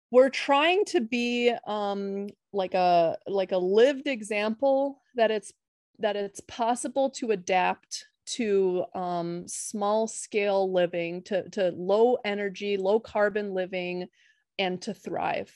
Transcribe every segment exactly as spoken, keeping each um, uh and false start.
we're trying to be um, like a like a lived example that it's that it's possible to adapt to um, small scale living, to to low energy, low carbon living, and to thrive.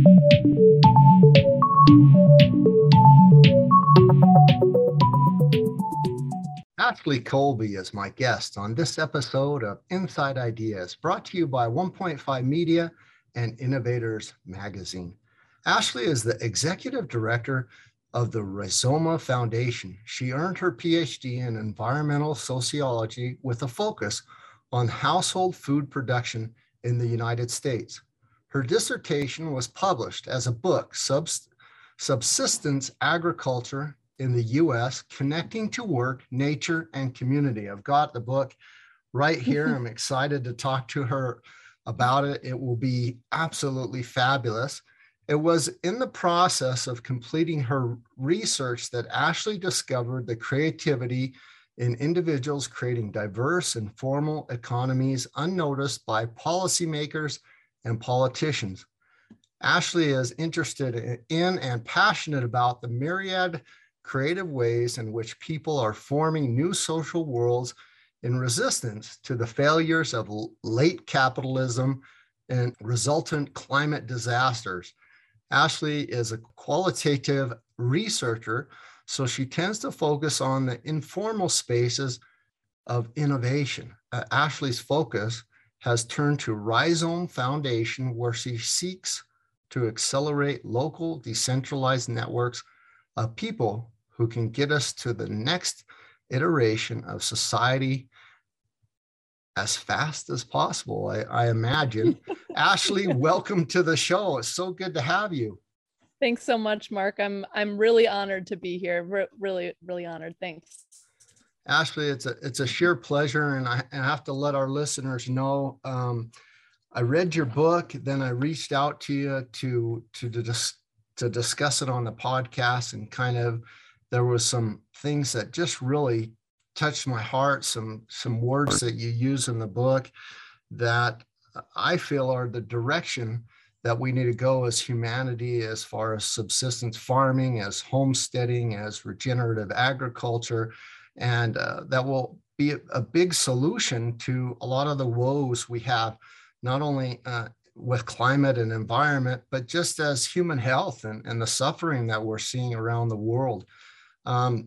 Ashley Colby is my guest on this episode of Inside Ideas, brought to you by one point five Media and Innovators Magazine. Ashley is the executive director of the Rhizoma Foundation. She earned her P H D in environmental sociology with a focus on household food production in the United States. Her dissertation was published as a book, Subs- Subsistence Agriculture in the U S, Connecting to Work, Nature, and Community. I've got the book right here. I'm excited to talk to her about it. It will be absolutely fabulous. It was in the process of completing her research that Ashley discovered the creativity in individuals creating diverse, informal economies unnoticed by policymakers and politicians. Ashley is interested in and passionate about the myriad creative ways in which people are forming new social worlds in resistance to the failures of late capitalism and resultant climate disasters. Ashley is a qualitative researcher, so she tends to focus on the informal spaces of innovation. Uh, Ashley's focus has turned to Rhizome Foundation, where she seeks to accelerate local decentralized networks of people who can get us to the next iteration of society as fast as possible, I, I imagine. Ashley, welcome to the show. It's so good to have you. Thanks so much, Mark. I'm I'm really honored to be here. Re- really, really honored. Thanks. Ashley, it's a it's a sheer pleasure, and I, and I have to let our listeners know. Um, I read your book, then I reached out to you to to to, dis, to discuss it on the podcast, and kind of there was some things that just really touched my heart, some some words that you use in the book that I feel are the direction that we need to go as humanity, as far as subsistence farming, as homesteading, as regenerative agriculture, and uh, that will be a, a big solution to a lot of the woes we have, not only uh, with climate and environment, but just as human health and, and the suffering that we're seeing around the world. Um,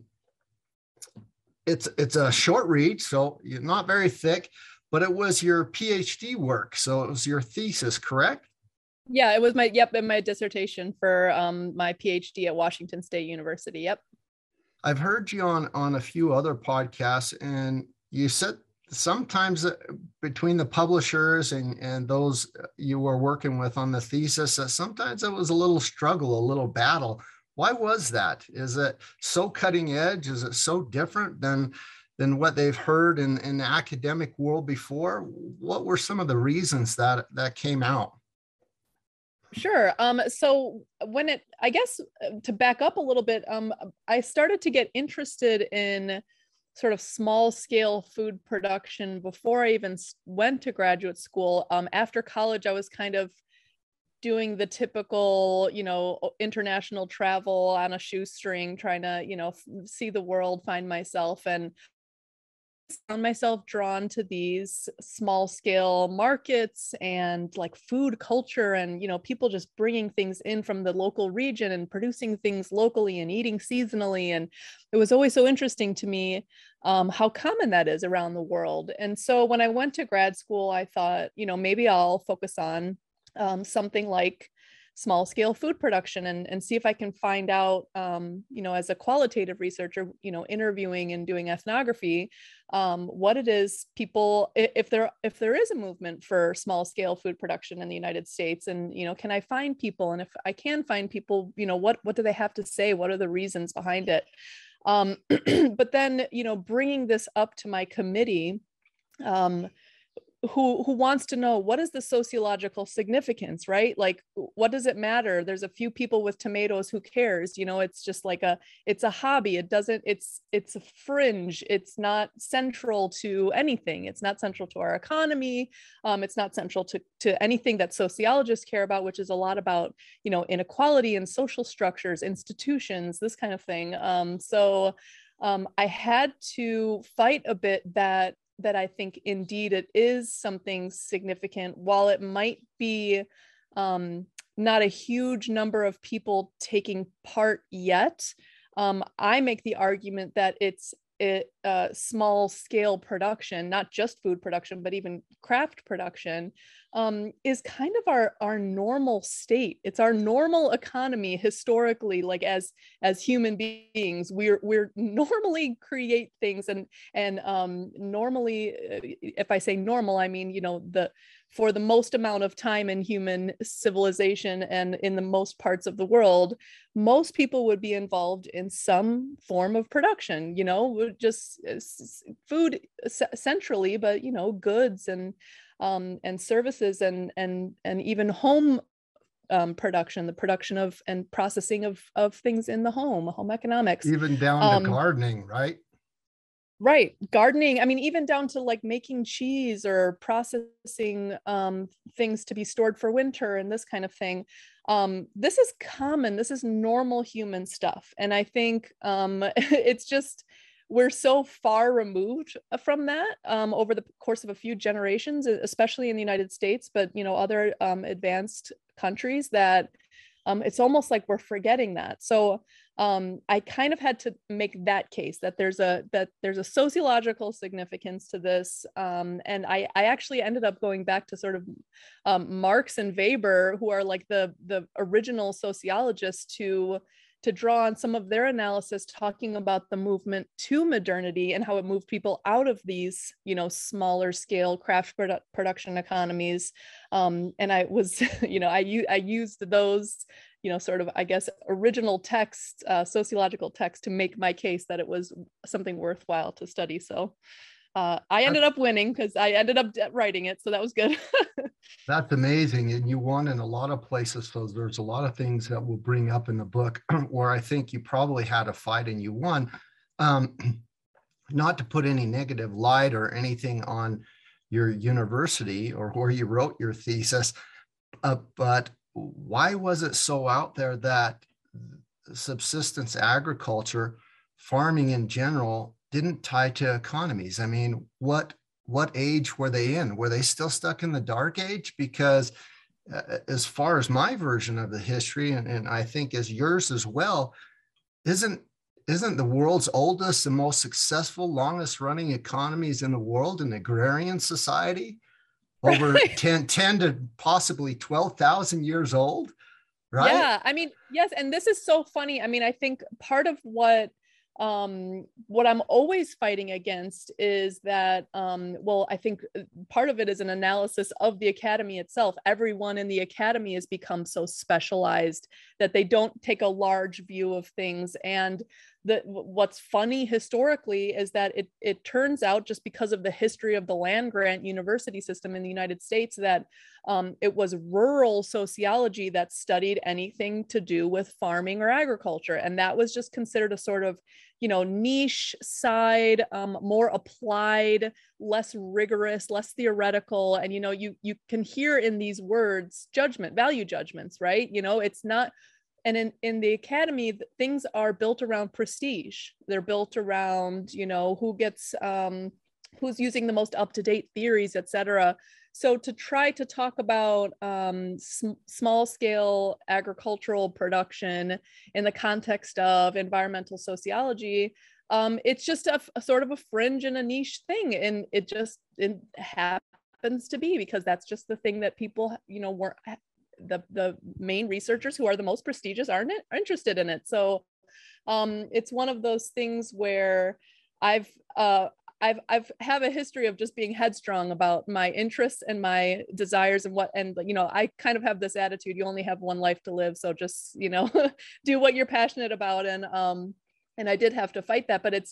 it's it's a short read, so not very thick, but it was your P H D work, so it was your thesis, correct? Yeah, it was my yep, and my dissertation for um, my P H D at Washington State University. Yep. I've heard you on on a few other podcasts, and you said sometimes between the publishers and and those you were working with on the thesis, that sometimes it was a little struggle, a little battle. Why was that? Is it so cutting edge? Is it so different than than what they've heard in, in the academic world before? What were some of the reasons that that came out? Sure. Um, so when it, I guess to back up a little bit, um, I started to get interested in sort of small scale food production before I even went to graduate school. Um, after college, I was kind of doing the typical, you know, international travel on a shoestring, trying to, you know, see the world, find myself, and found myself drawn to these small scale markets and like food culture, and you know, people just bringing things in from the local region and producing things locally and eating seasonally. And it was always so interesting to me um, how common that is around the world. And so when I went to grad school, I thought, you know, maybe I'll focus on um, something like small scale food production, and, and see if I can find out, um, you know, as a qualitative researcher, you know, interviewing and doing ethnography, um, what it is people, if there, if there is a movement for small scale food production in the United States, and, you know, can I find people? And if I can find people, you know, what, what do they have to say? What are the reasons behind it? Um, but then, you know, bringing this up to my committee, um, who who wants to know, what is the sociological significance, right? Like, what does it matter? There's a few people with tomatoes, who cares? You know, it's just like a, it's a hobby. It doesn't, it's, it's a fringe. It's not central to anything. It's not central to our economy. Um, it's not central to, to anything that sociologists care about, which is a lot about, you know, inequality and social structures, institutions, this kind of thing. Um, so um, I had to fight a bit that that I think indeed it is something significant, while it might be um, not a huge number of people taking part yet. Um, I make the argument that it's it, uh, small scale production, not just food production, but even craft production, um, is kind of our, our normal state. It's our normal economy historically, like as, as human beings, we're, we're normally create things and, and um, normally, if I say normal, I mean, you know, the, for the most amount of time in human civilization and in the most parts of the world, most people would be involved in some form of production, you know, just food centrally, but, you know, goods and um, and services and and and even home um, production, the production of and processing of of things in the home, home economics, even down um, to gardening, right? Right. Gardening. I mean, even down to like making cheese or processing um, things to be stored for winter and this kind of thing. Um, this is common. This is normal human stuff. And I think um, it's just, we're so far removed from that um, over the course of a few generations, especially in the United States, but, you know, other um, advanced countries, that um, it's almost like we're forgetting that. So um, I kind of had to make that case that there's a that there's a sociological significance to this, um, and I I actually ended up going back to sort of um, Marx and Weber, who are like the the original sociologists, to to draw on some of their analysis, talking about the movement to modernity and how it moved people out of these, you know, smaller scale craft produ- production economies. Um, and I was, you know, I, u- I used those, you know, sort of, I guess, original text, uh, sociological text, to make my case that it was something worthwhile to study. So uh, I ended up winning because I ended up writing it. So that was good. That's amazing. And you won in a lot of places. So there's a lot of things that we'll bring up in the book where I think you probably had a fight and you won. Um, not to put any negative light or anything on your university or where you wrote your thesis, uh, but why was it so out there that subsistence agriculture, farming in general, didn't tie to economies? I mean, what what age were they in? Were they still stuck in the dark age? Because uh, as far as my version of the history, and, and I think as yours as well, isn't isn't the world's oldest and most successful, longest running economies in the world an agrarian society, over Right. ten, ten to possibly twelve thousand years old, right? Yeah, I mean, yes, and this is so funny. I mean, I think part of what um what I'm always fighting against is that um well, I think part of it is an analysis of the academy itself. Everyone in the academy has become so specialized that they don't take a large view of things. And the what's funny historically is that it it turns out, just because of the history of the land grant university system in the United States, that um, it was rural sociology that studied anything to do with farming or agriculture, and that was just considered a sort of, you know, niche side, um, more applied, less rigorous, less theoretical. And you know, you you can hear in these words judgment, value judgments, right? You know, it's not. And in, in the academy, things are built around prestige. They're built around, you know, who gets, um, who's using the most up-to-date theories, et cetera. So to try to talk about um, sm- small scale agricultural production in the context of environmental sociology, um, it's just a, a sort of a fringe and a niche thing. And it just it happens to be because that's just the thing that people, you know, weren't, the the main researchers who are the most prestigious aren't are interested in it. So um, it's one of those things where I've uh, I've I've have a history of just being headstrong about my interests and my desires and what, and you know, I kind of have this attitude: you only have one life to live, so just, you know, do what you're passionate about. And um and I did have to fight that, but it's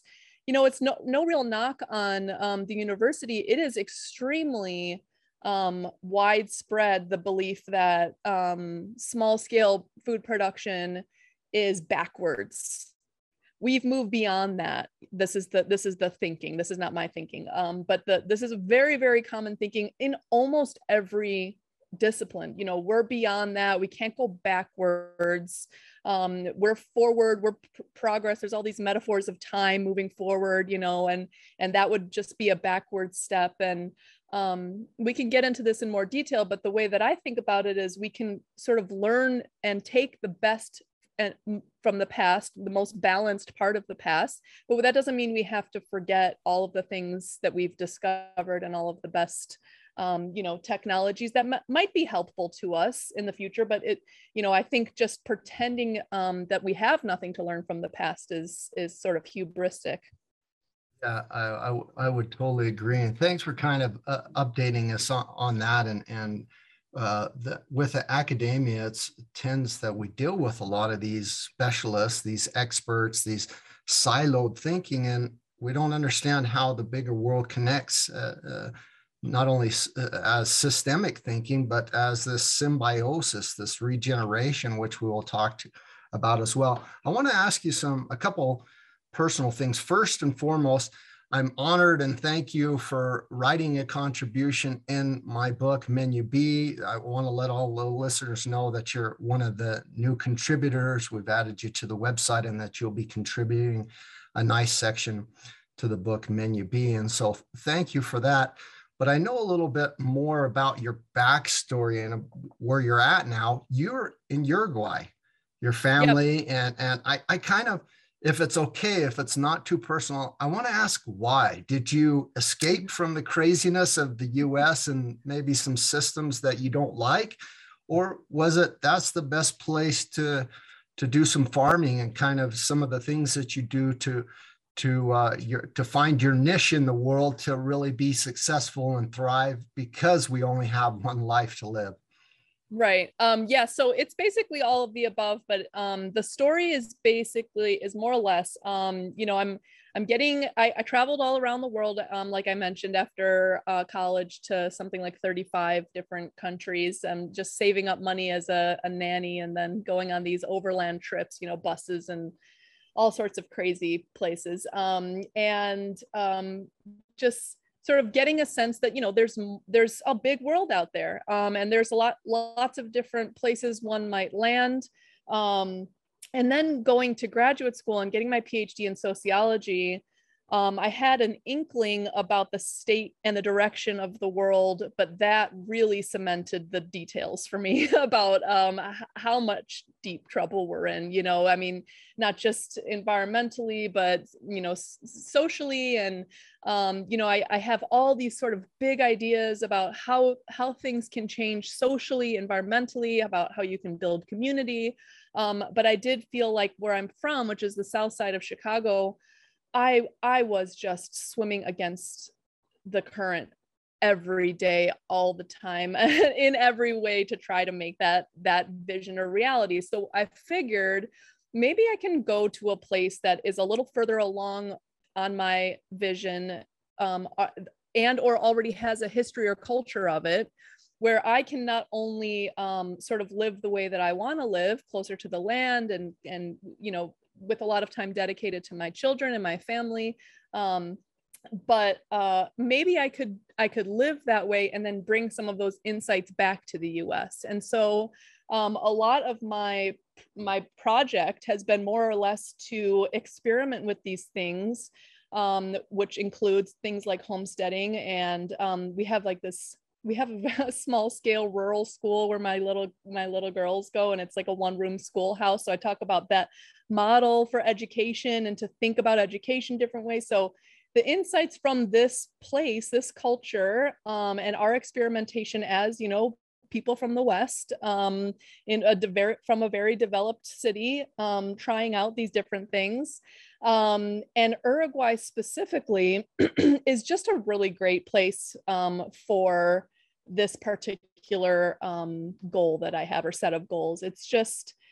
you know, it's no, no real knock on um, the university. It is extremely um, widespread, the belief that um, small scale food production is backwards. We've moved beyond that. This is the this is the thinking. This is not my thinking, um, but the this is very, very common thinking in almost every discipline. You know, we're beyond that. We can't go backwards. Um, we're forward. We're pr- progress. There's all these metaphors of time moving forward. You know, and and that would just be a backward step. And um, we can get into this in more detail. But the way that I think about it is, we can sort of learn and take the best and from the past, the most balanced part of the past, but that doesn't mean we have to forget all of the things that we've discovered and all of the best um, you know, technologies that m- might be helpful to us in the future. But it, you know, I think just pretending um, that we have nothing to learn from the past is is sort of hubristic. Yeah, I, I, I would totally agree. And thanks for kind of uh, updating us on, on that. And, and uh, the, with the academia, it tends that we deal with a lot of these specialists, these experts, these siloed thinking, and we don't understand how the bigger world connects, uh, uh, not only as systemic thinking, but as this symbiosis, this regeneration, which we will talk to, about as well. I want to ask you some, a couple personal things. First and foremost, I'm honored and thank you for writing a contribution in my book, Menu B. I want to let all the listeners know that you're one of the new contributors. We've added you to the website, and that you'll be contributing a nice section to the book, Menu B. And so thank you for that. But I know a little bit more about your backstory and where you're at now. You're in Uruguay, your family, yep. and, and I, I kind of, if it's okay, if it's not too personal, I want to ask why. Did you escape from the craziness of the U S and maybe some systems that you don't like? Or was it that's the best place to, to do some farming and kind of some of the things that you do to, to, uh, your, to find your niche in the world to really be successful and thrive, because we only have one life to live? Right. Um, yeah. So it's basically all of the above, but um, the story is basically is more or less, um, you know, I'm I'm getting I, I traveled all around the world, um, like I mentioned, after uh, college, to something like thirty-five different countries. I'm just saving up money as a, a nanny, and then going on these overland trips, you know, buses and all sorts of crazy places, um, and um, just sort of getting a sense that, you know, there's there's a big world out there, um, and there's a lot lots of different places one might land, um, and then going to graduate school and getting my PhD in sociology. Um, I had an inkling about the state and the direction of the world, but that really cemented the details for me about um, how much deep trouble we're in. You know, I mean, not just environmentally, but, you know, s- socially. And, um, you know, I, I have all these sort of big ideas about how, how things can change socially, environmentally, about how you can build community. Um, but I did feel like where I'm from, which is the south side of Chicago, I I was just swimming against the current every day, all the time, in every way to try to make that that vision a reality. So I figured maybe I can go to a place that is a little further along on my vision, um, and or already has a history or culture of it, where I can not only um, sort of live the way that I want to live, closer to the land, and and you know, with a lot of time dedicated to my children and my family, um, but uh, maybe I could I could live that way and then bring some of those insights back to the U S. And so um, a lot of my my project has been more or less to experiment with these things, um, which includes things like homesteading, and um, we have like this. We have a small scale rural school where my little my little girls go, and it's like a one room schoolhouse. So I talk about that model for education and to think about education different ways. So the insights from this place, this culture, um, and our experimentation as, you know, people from the West, um, in a de- from a very developed city, um, trying out these different things. Um, and Uruguay specifically is just a really great place um, for this particular um, goal that I have, or set of goals. It's just,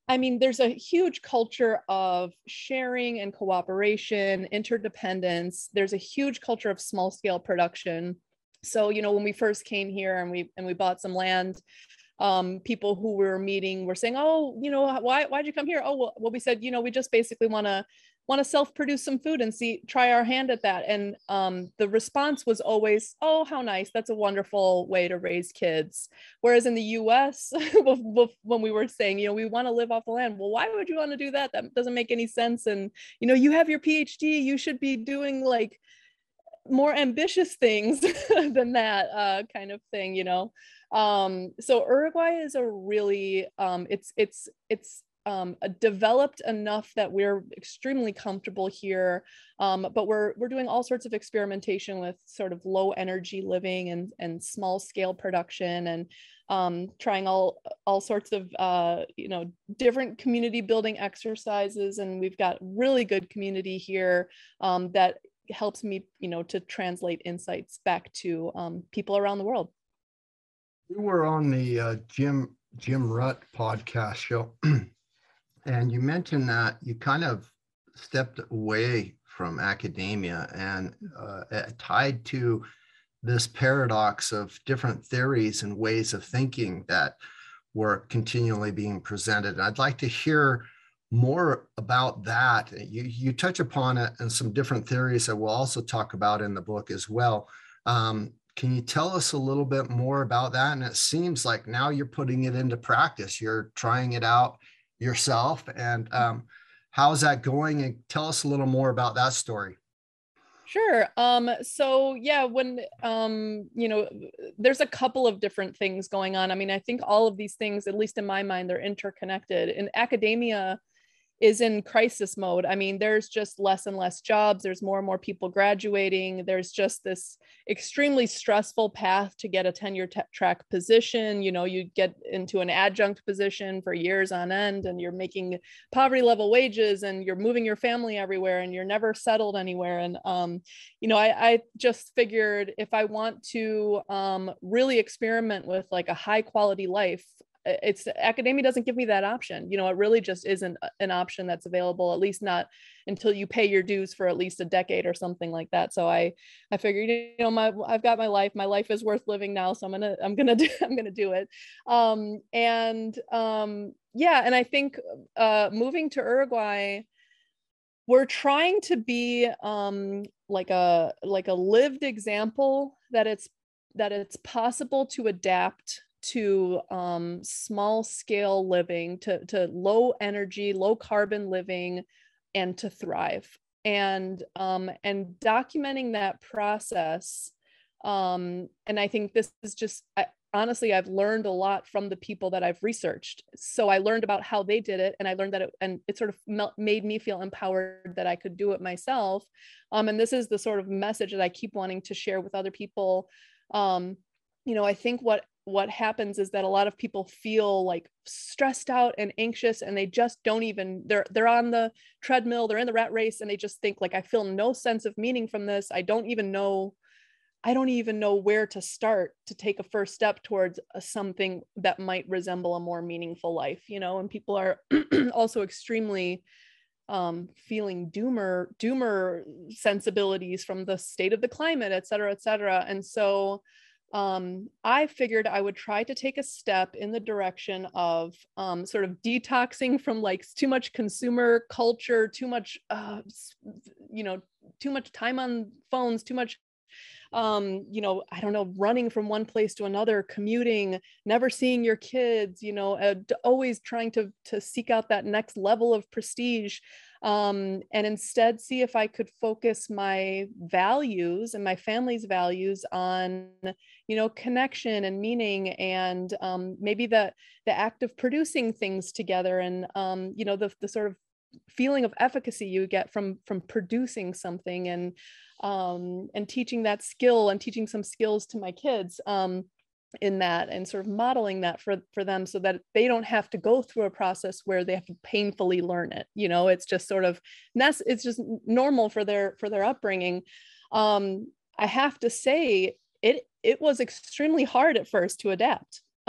I mean, there's a huge culture of sharing and cooperation, interdependence. There's a huge culture of small scale production. So, you know, when we first came here and we and we bought some land, um, people who were meeting were saying, "Oh, you know, why why'd you come here?" Oh, well, well we said, you know, we just basically want to want to self-produce some food and see try our hand at that. And um, the response was always, "Oh, how nice! That's a wonderful way to raise kids." Whereas in the U S, when we were saying, you know, we want to live off the land, well, why would you want to do that? That doesn't make any sense. And you know, you have your PhD, you should be doing like more ambitious things than that uh, kind of thing, you know. Um, so Uruguay is a really um, it's it's it's um, developed enough that we're extremely comfortable here, um, but we're we're doing all sorts of experimentation with sort of low energy living and and small scale production, and um, trying all all sorts of uh, you know different community building exercises. And we've got really good community here um, that helps me, you know, to translate insights back to um, people around the world. You were on the uh, Jim Jim Rutt podcast show, and you mentioned that you kind of stepped away from academia and uh, tied to this paradox of different theories and ways of thinking that were continually being presented. And I'd like to hear more about that. You, you touch upon it and some different theories that we'll also talk about in the book as well. Um, can you tell us a little bit more about that? And it seems like now you're putting it into practice. You're trying it out yourself. And um, how's that going? And tell us a little more about that story. Sure. Um, so yeah, when, um, you know, there's a couple of different things going on. I mean, I think all of these things, at least in my mind, they're interconnected. In academia, is in crisis mode. I mean, there's just less and less jobs. There's more and more people graduating. There's just this extremely stressful path to get a tenure t- track position. You know, you get into an adjunct position for years on end, and you're making poverty level wages, and you're moving your family everywhere, and you're never settled anywhere. And, um, you know, I, I just figured if I want to um, really experiment with like a high quality life, it's academia doesn't give me that option. You know, it really just isn't an option that's available, at least not until you pay your dues for at least a decade or something like that. So I, I figured, you know, my, I've got my life, my life is worth living now. So I'm going to, I'm going to do, I'm going to do it. Um, and um, yeah. And I think uh, moving to Uruguay, we're trying to be um, like a, like a lived example that it's, that it's possible to adapt to um, small scale living, to, to low energy, low carbon living, and to thrive. And, um, and documenting that process. Um, and I think this is just, I, honestly, I've learned a lot from the people that I've researched. So I learned about how they did it, and I learned that it, and it sort of made me feel empowered that I could do it myself. Um, and this is the sort of message that I keep wanting to share with other people. Um, you know, I think what what happens is that a lot of people feel like stressed out and anxious, and they just don't even, they're they're on the treadmill, they're in the rat race, and they just think like, I feel no sense of meaning from this. I don't even know, I don't even know where to start to take a first step towards a, something that might resemble a more meaningful life, you know. And people are also extremely um, feeling doomer, doomer sensibilities from the state of the climate, et cetera, et cetera. And so Um, I figured I would try to take a step in the direction of um, sort of detoxing from like too much consumer culture, too much, uh, you know, too much time on phones, too much, um, you know, I don't know, running from one place to another, commuting, never seeing your kids, you know, uh, always trying to to seek out that next level of prestige. Um, and instead see if I could focus my values and my family's values on, you know, connection and meaning, and um, maybe the the act of producing things together, and um, you know, the the sort of feeling of efficacy you get from from producing something, and um, and teaching that skill and teaching some skills to my kids. Um, in that, and sort of modeling that for for them, so that they don't have to go through a process where they have to painfully learn it. You know, it's just sort of, that's, it's just normal for their for their upbringing. um I have to say, it it was extremely hard at first to adapt.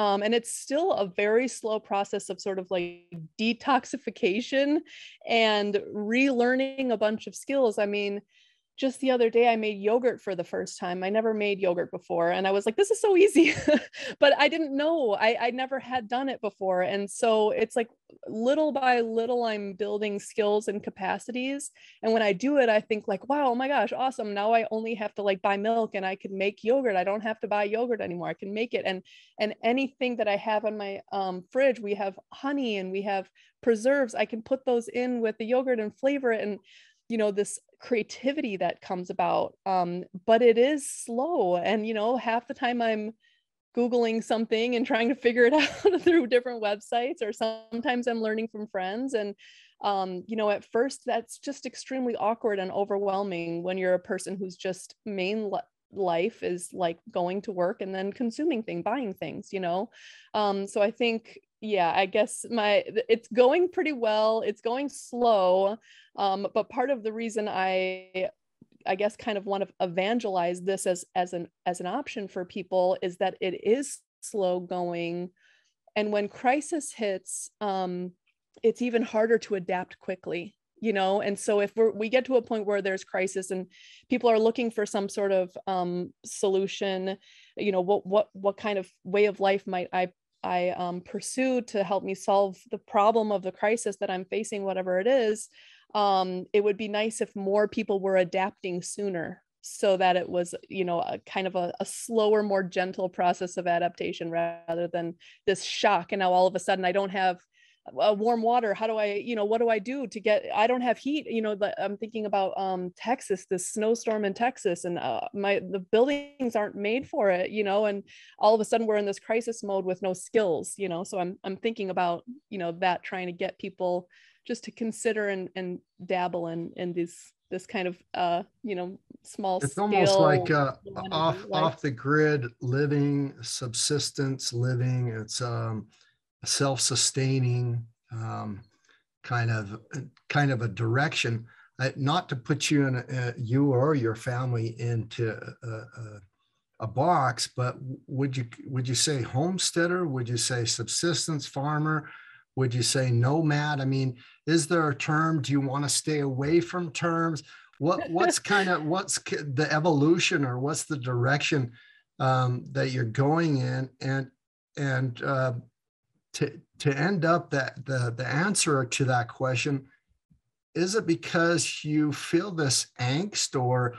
Um, and it's still a very slow process of sort of like detoxification and relearning a bunch of skills. I mean, just the other day, I made yogurt for the first time. I never made yogurt before. And I was like, this is so easy, but I didn't know. I, I never had done it before. And so it's like little by little, I'm building skills and capacities. And when I do it, I think like, wow, oh my gosh, awesome. Now I only have to like buy milk and I can make yogurt. I don't have to buy yogurt anymore. I can make it. And, and anything that I have on my um, fridge, we have honey and we have preserves. I can put those in with the yogurt and flavor it. And you know, this creativity that comes about. Um, but it is slow. And, you know, half the time I'm Googling something and trying to figure it out through different websites, or sometimes I'm learning from friends. And, um, you know, at first that's just extremely awkward and overwhelming when you're a person who's just main li- life is like going to work and then consuming things, buying things, you know? Um, so I think, yeah, I guess my, it's going pretty well. It's going slow. Um, but part of the reason I, I guess kind of want to evangelize this as, as an, as an option for people is that it is slow going. And when crisis hits, um, it's even harder to adapt quickly, you know? And so if we're, we get to a point where there's crisis and people are looking for some sort of um, solution, you know, what, what, what kind of way of life might I I um, pursue to help me solve the problem of the crisis that I'm facing, whatever it is. Um, it would be nice if more people were adapting sooner, so that it was, you know, a kind of a, a slower, more gentle process of adaptation rather than this shock. And now all of a sudden I don't have uh, warm water. How do I, you know, what do I do to get, I don't have heat, you know, the, I'm thinking about um, Texas, this snowstorm in Texas, and uh, my, the buildings aren't made for it, you know, and all of a sudden we're in this crisis mode with no skills, you know, so I'm, I'm thinking about, you know, that trying to get people just to consider and, and dabble in, in this, this kind of, uh, you know, small It's scale, almost like uh, off, life. off the grid living, subsistence living. It's, um, self-sustaining um, kind of kind of a direction, uh, not to put you in a, you or your family into a, a, a box, but would you would you say homesteader? Would you say subsistence farmer? Would you say nomad? I mean, is there a term? Do you want to stay away from terms? What what's kind of what's the evolution, or what's the direction um, that you're going in? And and uh, to to end up that the the answer to that question, is it because you feel this angst or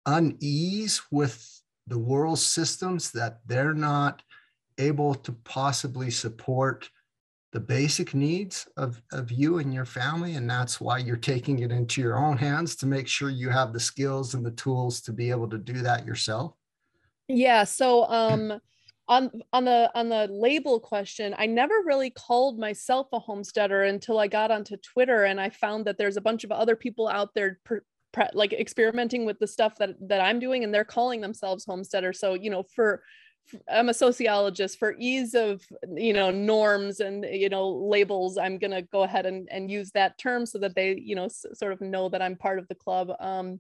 unease with the world systems that they're not able to possibly support the basic needs of of you and your family, and that's why you're taking it into your own hands to make sure you have the skills and the tools to be able to do that yourself? Yeah, so um on on the on the label question, I never really called myself a homesteader until I got onto Twitter, and I found that there's a bunch of other people out there per, pre, like experimenting with the stuff that that I'm doing, and they're calling themselves homesteaders. So, you know, for I'm a sociologist, for ease of, you know, norms and, you know, labels, I'm going to go ahead and, and use that term so that they, you know, s- sort of know that I'm part of the club. Um,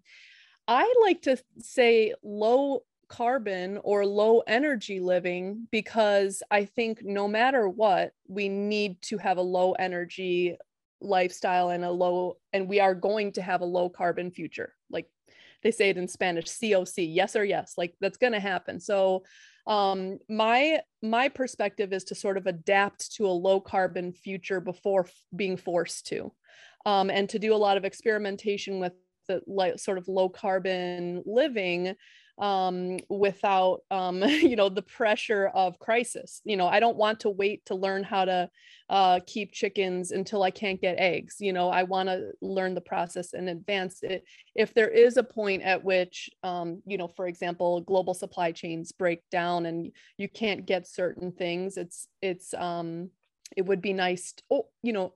I like to say low carbon or low energy living, because I think no matter what, we need to have a low energy lifestyle and a low, and we are going to have a low carbon future. Like they say it in Spanish, C O C, yes or yes, like that's going to happen. So um, my, my perspective is to sort of adapt to a low carbon future before f- being forced to, um, and to do a lot of experimentation with the like sort of low carbon living, um, without, um, you know, the pressure of crisis. You know, I don't want to wait to learn how to uh, keep chickens until I can't get eggs. You know, I want to learn the process in advance. It, if there is a point at which, um, you know, for example, global supply chains break down and you can't get certain things, it's, it's, um, it would be nice to, oh, you know,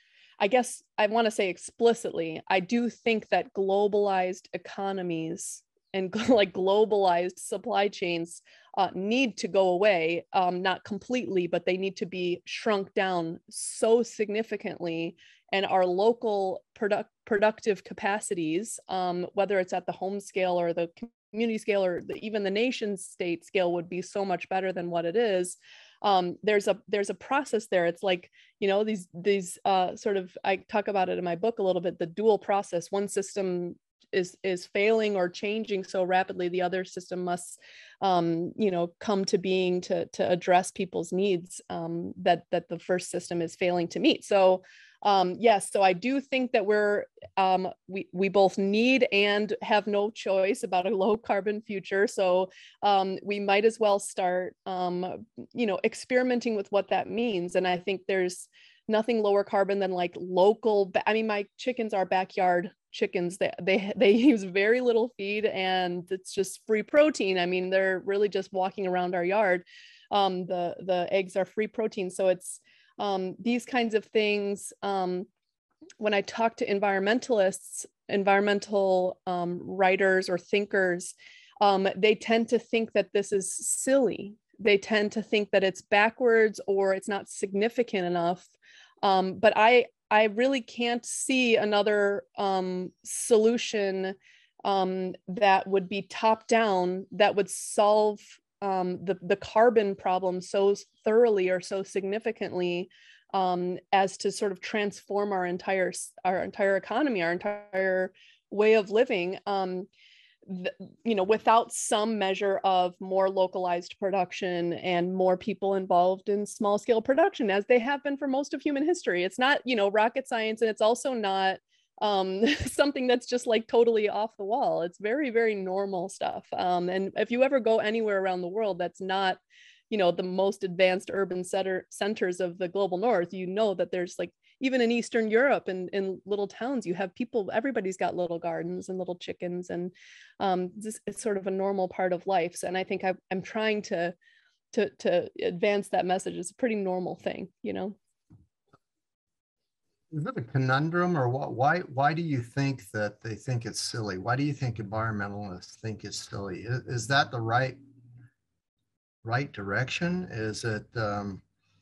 I guess I want to say explicitly, I do think that globalized economies and like globalized supply chains uh, need to go away, um, not completely, but they need to be shrunk down so significantly. And our local product, productive capacities, um, whether it's at the home scale or the community scale or the, even the nation state scale, would be so much better than what it is. um, there's a there's a process there. It's like, you know, these these uh, sort of, I talk about it in my book a little bit, the dual process. One system is is failing or changing so rapidly, the other system must, um, you know, come to being to to address people's needs um, that that the first system is failing to meet. So um, yes, so I do think that we're um, we we both need and have no choice about a low carbon future. So um, we might as well start, um, you know, experimenting with what that means. And I think there's nothing lower carbon than like local. I mean, my chickens are backyard chickens. They, they, they use very little feed and it's just free protein. I mean, they're really just walking around our yard. Um, the, the eggs are free protein. So it's um, these kinds of things. Um, when I talk to environmentalists, environmental um, writers or thinkers, um, they tend to think that this is silly. They tend to think that it's backwards or it's not significant enough. Um, but I, I really can't see another um, solution um, that would be top down, that would solve um, the, the carbon problem so thoroughly or so significantly um, as to sort of transform our entire, our entire economy, our entire way of living. Um, you know, without some measure of more localized production and more people involved in small scale production, as they have been for most of human history. It's not, you know, rocket science, and it's also not um, something that's just like totally off the wall. It's very, very normal stuff. Um, and if you ever go anywhere around the world that's not, you know, the most advanced urban center, centers of the global north, you know that there's like, even in Eastern Europe and in little towns, you have people, everybody's got little gardens and little chickens, and um, this, it's sort of a normal part of life. So, and I think I, I'm trying to, to, to advance that message. It's a pretty normal thing, you know? Is it a conundrum, or what? Why, why do you think that they think it's silly? Why do you think environmentalists think it's silly? Is, is that the right, right direction? Is it, um,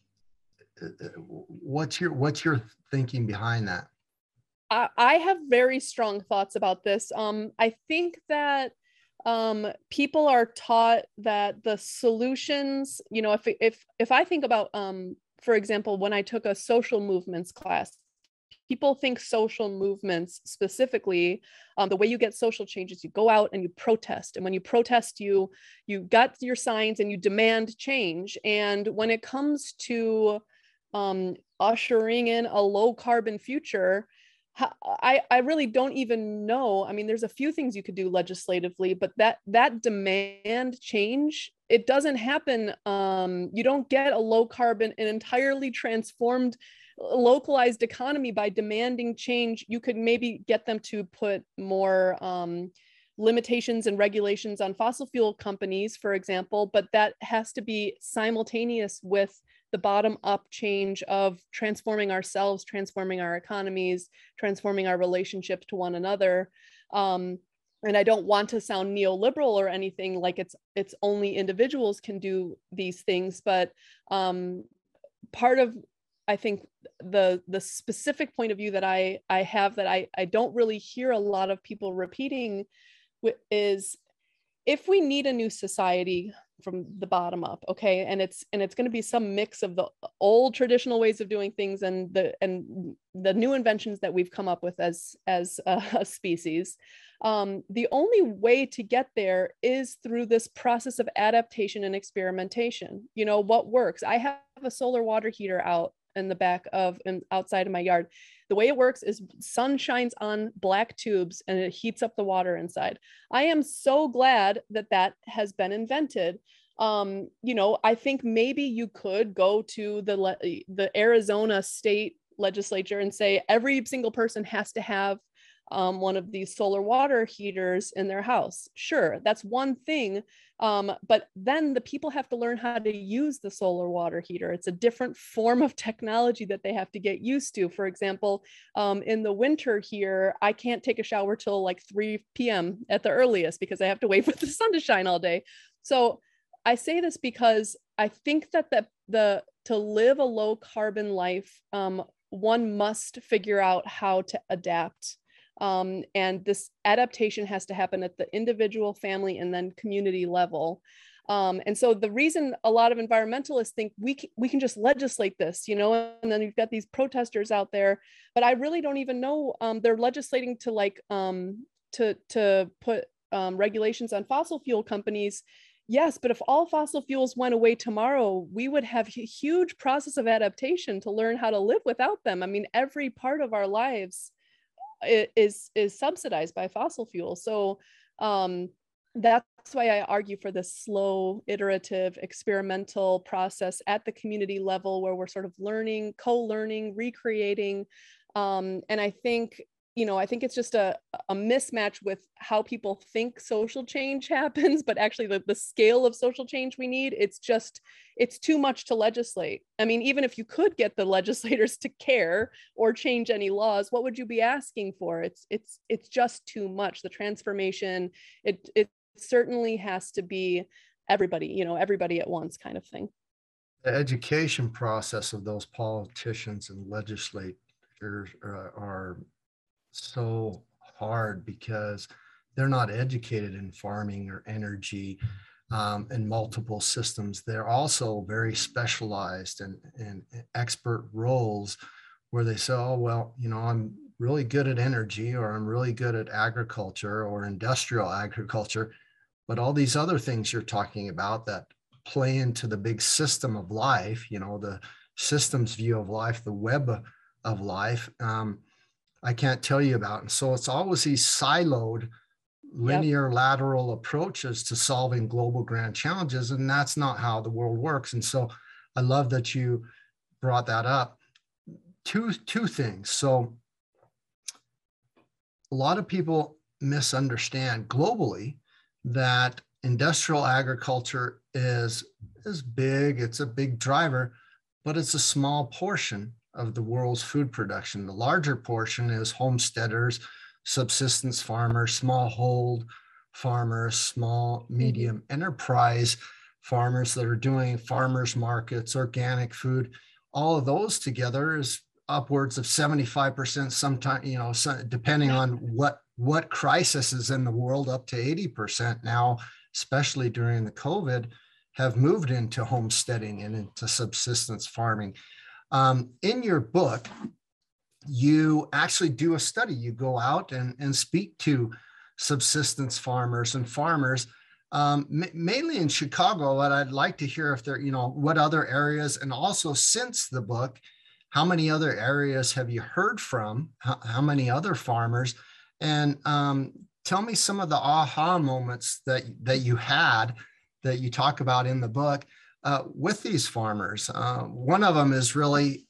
what's your what's your thinking behind that? I, I have very strong thoughts about this. Um, I think that um, people are taught that the solutions, you know, if if if I think about, um, for example, when I took a social movements class, people think social movements specifically, um, the way you get social changes, you go out and you protest. And when you protest, you you got your signs and you demand change. And when it comes to um, ushering in a low carbon future, I, I really don't even know. I mean, there's a few things you could do legislatively, but that that demand change, it doesn't happen. Um, you don't get a low carbon, an entirely transformed, localized economy by demanding change. You could maybe get them to put more um, limitations and regulations on fossil fuel companies, for example, but that has to be simultaneous with the bottom up change of transforming ourselves, transforming our economies, transforming our relationships to one another. Um, and I don't want to sound neoliberal or anything like it's it's only individuals can do these things, but um, part of, I think, the the specific point of view that I I have that I I don't really hear a lot of people repeating is, if we need a new society from the bottom up, okay, and it's and it's going to be some mix of the old traditional ways of doing things and the and the new inventions that we've come up with as as a, a species. Um, the only way to get there is through this process of adaptation and experimentation. You know, what works? I have a solar water heater out in the back of and outside of my yard. The way it works is sun shines on black tubes and it heats up the water inside. I am so glad that that has been invented. Um, you know, I think maybe you could go to the, the Arizona state legislature and say every single person has to have um, one of these solar water heaters in their house. Sure, that's one thing. Um, but then the people have to learn how to use the solar water heater. It's a different form of technology that they have to get used to. For example, um, in the winter here, I can't take a shower till like three p m at the earliest because I have to wait for the sun to shine all day. So I say this because I think that the, the to live a low carbon life, um, one must figure out how to adapt. Um, and this adaptation has to happen at the individual, family, and then community level. Um, and so the reason a lot of environmentalists think we can, we can just legislate this, you know, and then you've got these protesters out there, but I really don't even know. Um, they're legislating to like um, to to put um, regulations on fossil fuel companies. Yes, but if all fossil fuels went away tomorrow, we would have a huge process of adaptation to learn how to live without them. I mean, every part of our lives is is subsidized by fossil fuels. So um, that's why I argue for this slow, iterative, experimental process at the community level where we're sort of learning, co-learning, recreating. Um, and I think, you know, I think it's just a, a mismatch with how people think social change happens, but actually the, the scale of social change we need, it's just, it's too much to legislate. I mean, even if you could get the legislators to care or change any laws, what would you be asking for? It's, it's, it's just too much. The transformation, it, it certainly has to be everybody, you know, everybody at once kind of thing. The education process of those politicians and legislators are, are so hard because they're not educated in farming or energy um, and multiple systems. They're also very specialized in, in expert roles where they say, oh, well, you know, I'm really good at energy, or I'm really good at agriculture or industrial agriculture, but all these other things you're talking about that play into the big system of life, you know, the systems view of life, the web of life, um, I can't tell you about. And so it's always these siloed, linear, yep. lateral approaches to solving global grand challenges. And that's not how the world works. And so I love that you brought that up. Two, two things. So a lot of people misunderstand globally that industrial agriculture is, is big. It's a big driver, but it's a small portion of the world's food production. The larger portion is homesteaders, subsistence farmers, smallhold farmers, small, medium mm-hmm. enterprise farmers that are doing farmers markets, organic food. All of those together is upwards of seventy-five percent, sometimes, you know, depending on what, what crisis is in the world, up to eighty percent now, especially during the COVID, have moved into homesteading and into subsistence farming. Um, in your book, you actually do a study. You go out and, and speak to subsistence farmers and farmers, um, m- mainly in Chicago. And I'd like to hear if there, you know, what other areas, and also since the book, how many other areas have you heard from? How, how many other farmers? And um, tell me some of the aha moments that, that you had that you talk about in the book uh, with these farmers. Uh, one of them is really,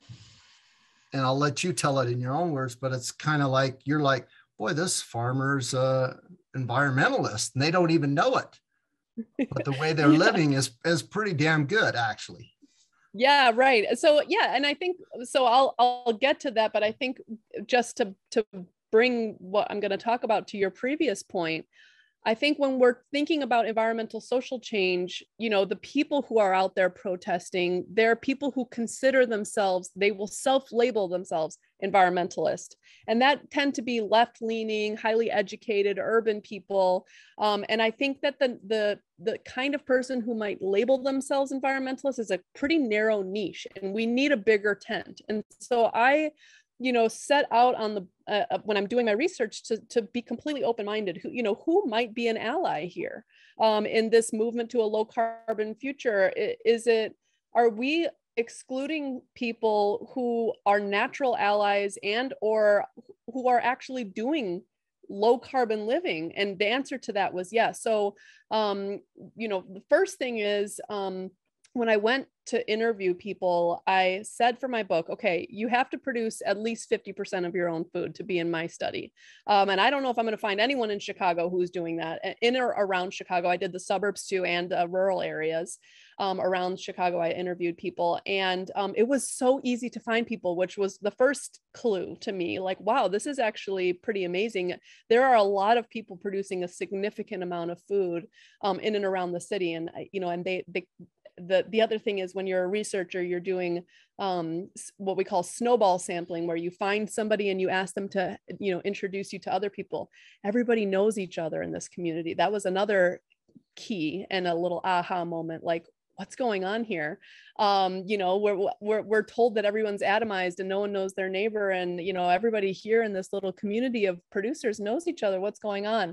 and I'll let you tell it in your own words, but it's kind of like, you're like, boy, this farmer's uh, environmentalist, and they don't even know it. But the way they're yeah. living is, is pretty damn good, actually. Yeah, right. So yeah, and I think, so I'll I'll get to that, but I think just to to bring what I'm going to talk about to your previous point, I think when we're thinking about environmental social change, you know, the people who are out there protesting, they're people who consider themselves, they will self-label themselves environmentalist. And that tend to be left-leaning, highly educated, urban people. Um, and I think that the, the, the kind of person who might label themselves environmentalist is a pretty narrow niche, and we need a bigger tent. And so I you know, set out on the, uh, when I'm doing my research to, to be completely open-minded, who, you know, who might be an ally here um, in this movement to a low carbon future? Is it, are we excluding people who are natural allies and, or who are actually doing low carbon living? And the answer to that was yes. So, um, you know, the first thing is, um, when I went to interview people, I said for my book, okay, you have to produce at least fifty percent of your own food to be in my study. Um, and I don't know if I'm going to find anyone in Chicago who's doing that. In or around Chicago, I did the suburbs too, and uh, rural areas um, around Chicago. I interviewed people, and um, it was so easy to find people, which was the first clue to me. Like, wow, this is actually pretty amazing. There are a lot of people producing a significant amount of food um, in and around the city, and you know, and they they. The, the other thing is, when you're a researcher, you're doing um, what we call snowball sampling, where you find somebody and you ask them to, you know, introduce you to other people. Everybody knows each other in this community. That was another key and a little aha moment, like, what's going on here? Um, you know, we're, we're, we're told that everyone's atomized and no one knows their neighbor. And, you know, everybody here in this little community of producers knows each other. What's going on?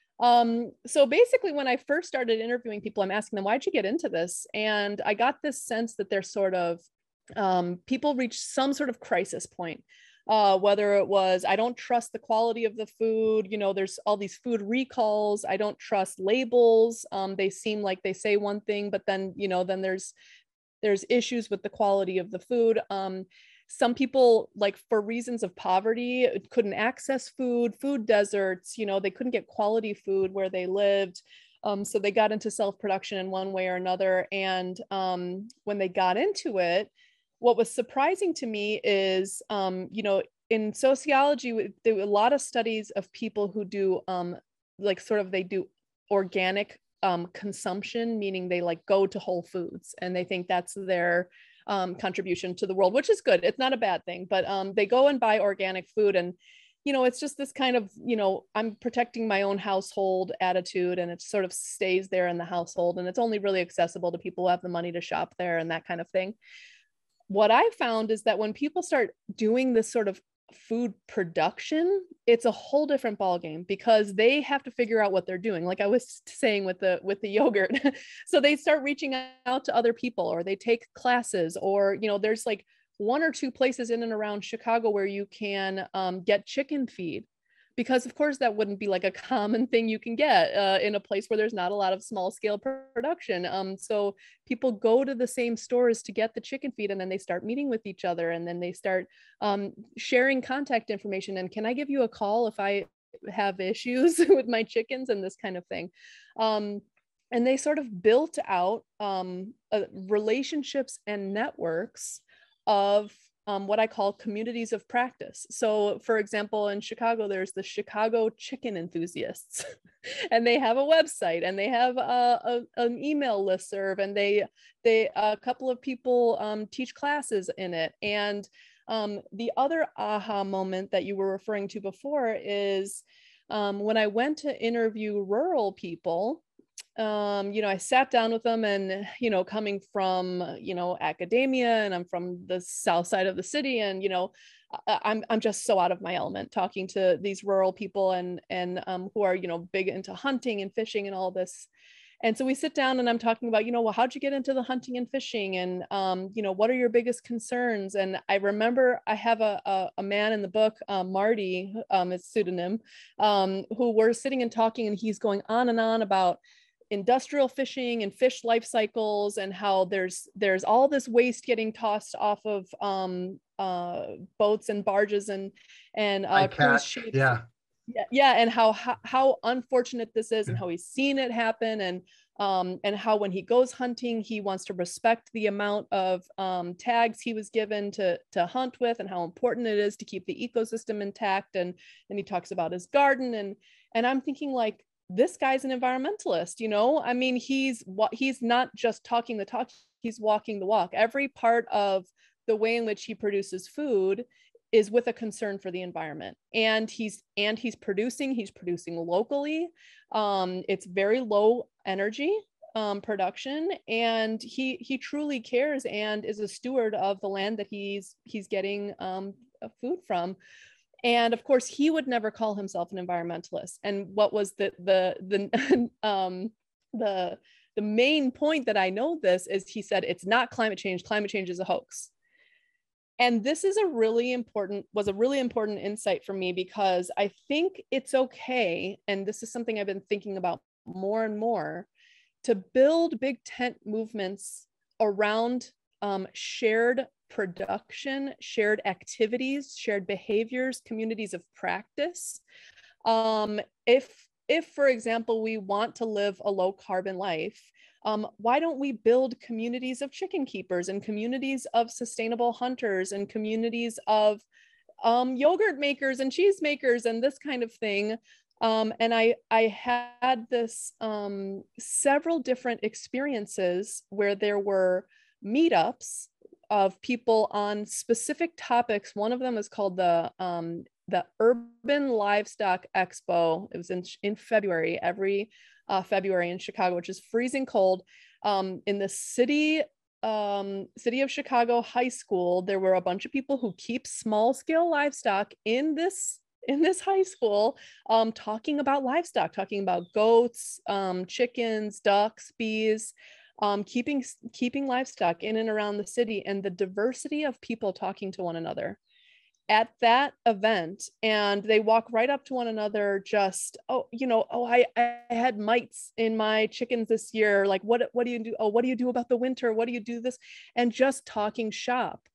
Um, so basically, when I first started interviewing people, I'm asking them, why'd you get into this? And I got this sense that they're sort of, um, people reach some sort of crisis point. Uh, whether it was, I don't trust the quality of the food, you know, there's all these food recalls, I don't trust labels. Um, they seem like they say one thing, but then, you know, then there's, there's issues with the quality of the food. Um, some people, like for reasons of poverty, couldn't access food, food deserts, you know, they couldn't get quality food where they lived. Um, so they got into self-production in one way or another. And um, when they got into it, what was surprising to me is, um, you know, in sociology, there were a lot of studies of people who do um, like sort of, they do organic um, consumption, meaning they like go to Whole Foods and they think that's their um, contribution to the world, which is good. It's not a bad thing, but um, they go and buy organic food. And, you know, it's just this kind of, you know, I'm protecting my own household attitude, and it sort of stays there in the household. And it's only really accessible to people who have the money to shop there and that kind of thing. What I found is that when people start doing this sort of food production, it's a whole different ballgame, because they have to figure out what they're doing. Like I was saying with the with the yogurt. So they start reaching out to other people, or they take classes, or, you know, there's like one or two places in and around Chicago where you can um, get chicken feed. Because of course that wouldn't be like a common thing you can get uh, in a place where there's not a lot of small scale production. Um, so people go to the same stores to get the chicken feed, and then they start meeting with each other, and then they start um, sharing contact information. And can I give you a call if I have issues with my chickens, and this kind of thing. Um, and they sort of built out um, uh, relationships and networks of Um, what I call communities of practice. So for example, in Chicago, there's the Chicago Chicken Enthusiasts, and they have a website, and they have a, a, an email listserv, and they, they a couple of people um, teach classes in it. And um, the other aha moment that you were referring to before is um, when I went to interview rural people, um, you know, I sat down with them, and, you know, coming from, you know, academia, and I'm from the south side of the city, and, you know, I, I'm, I'm just so out of my element talking to these rural people, and, and um, who are, you know, big into hunting and fishing and all this. And so we sit down, and I'm talking about, you know, well, how'd you get into the hunting and fishing? And, um, you know, what are your biggest concerns? And I remember I have a, a, a man in the book, um, Marty, um, his pseudonym, um, who we're sitting and talking, and he's going on and on about industrial fishing and fish life cycles, and how there's there's all this waste getting tossed off of um, uh, boats and barges and and uh, cruise ships. Yeah. Yeah, yeah, and how, how how unfortunate this is, and how he's seen it happen, and um, and how when he goes hunting, he wants to respect the amount of um, tags he was given to to hunt with, and how important it is to keep the ecosystem intact. And and he talks about his garden, and and I'm thinking, like, this guy's an environmentalist, you know? I mean, he's what he's not just talking the talk, he's walking the walk. Every part of the way in which he produces food is with a concern for the environment. And he's and he's producing, he's producing locally. Um, it's very low energy um, production, and he he truly cares and is a steward of the land that he's he's getting um, food from. And of course, he would never call himself an environmentalist. And what was the the the um, the the main point that I know this is, he said, it's not climate change. Climate change is a hoax. And this is a really important, was a really important insight for me, because I think it's okay, and this is something I've been thinking about more and more, to build big tent movements around um, shared production, shared activities, shared behaviors, communities of practice. Um, if, if, for example, we want to live a low carbon life, Um, why don't we build communities of chicken keepers, and communities of sustainable hunters, and communities of um, yogurt makers and cheese makers and this kind of thing? Um, and I, I had this um, several different experiences where there were meetups of people on specific topics. One of them is called the um, the Urban Livestock Expo. It was in, in February, every uh, February in Chicago, which is freezing cold. Um, in the city, um, city of Chicago High School, there were a bunch of people who keep small scale livestock in this in this high school, um, talking about livestock, talking about goats, um, chickens, ducks, bees, um, keeping keeping livestock in and around the city, and the diversity of people talking to one another at that event. And they walk right up to one another, just, oh, you know, oh, I, I had mites in my chickens this year. Like, what, what do you do? Oh, what do you do about the winter? What do you do this? And just talking shop.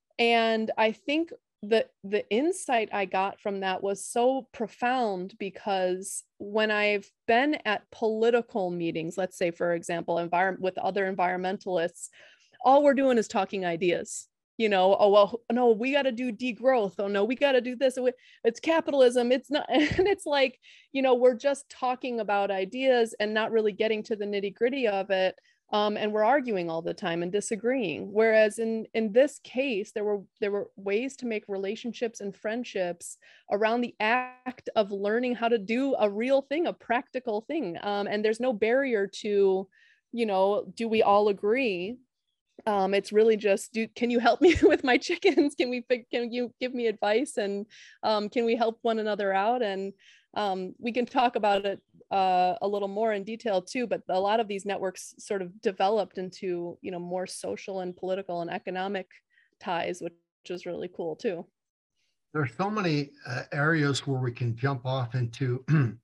And I think the, the insight I got from that was so profound, because when I've been at political meetings, let's say, for example, environment with other environmentalists, all we're doing is talking ideas. You know, oh, well, no, we got to do degrowth. Oh, no, we got to do this. It's capitalism. It's not. And it's like, you know, we're just talking about ideas and not really getting to the nitty gritty of it. Um, and we're arguing all the time and disagreeing. Whereas in, in this case, there were, there were ways to make relationships and friendships around the act of learning how to do a real thing, a practical thing. Um, and there's no barrier to, you know, do we all agree? Um, it's really just, do, can you help me with my chickens? Can we, can you give me advice? And um, can we help one another out? And um, we can talk about it uh, a little more in detail too, but a lot of these networks sort of developed into, you know, more social and political and economic ties, which is really cool too. There's so many uh, areas where we can jump off into,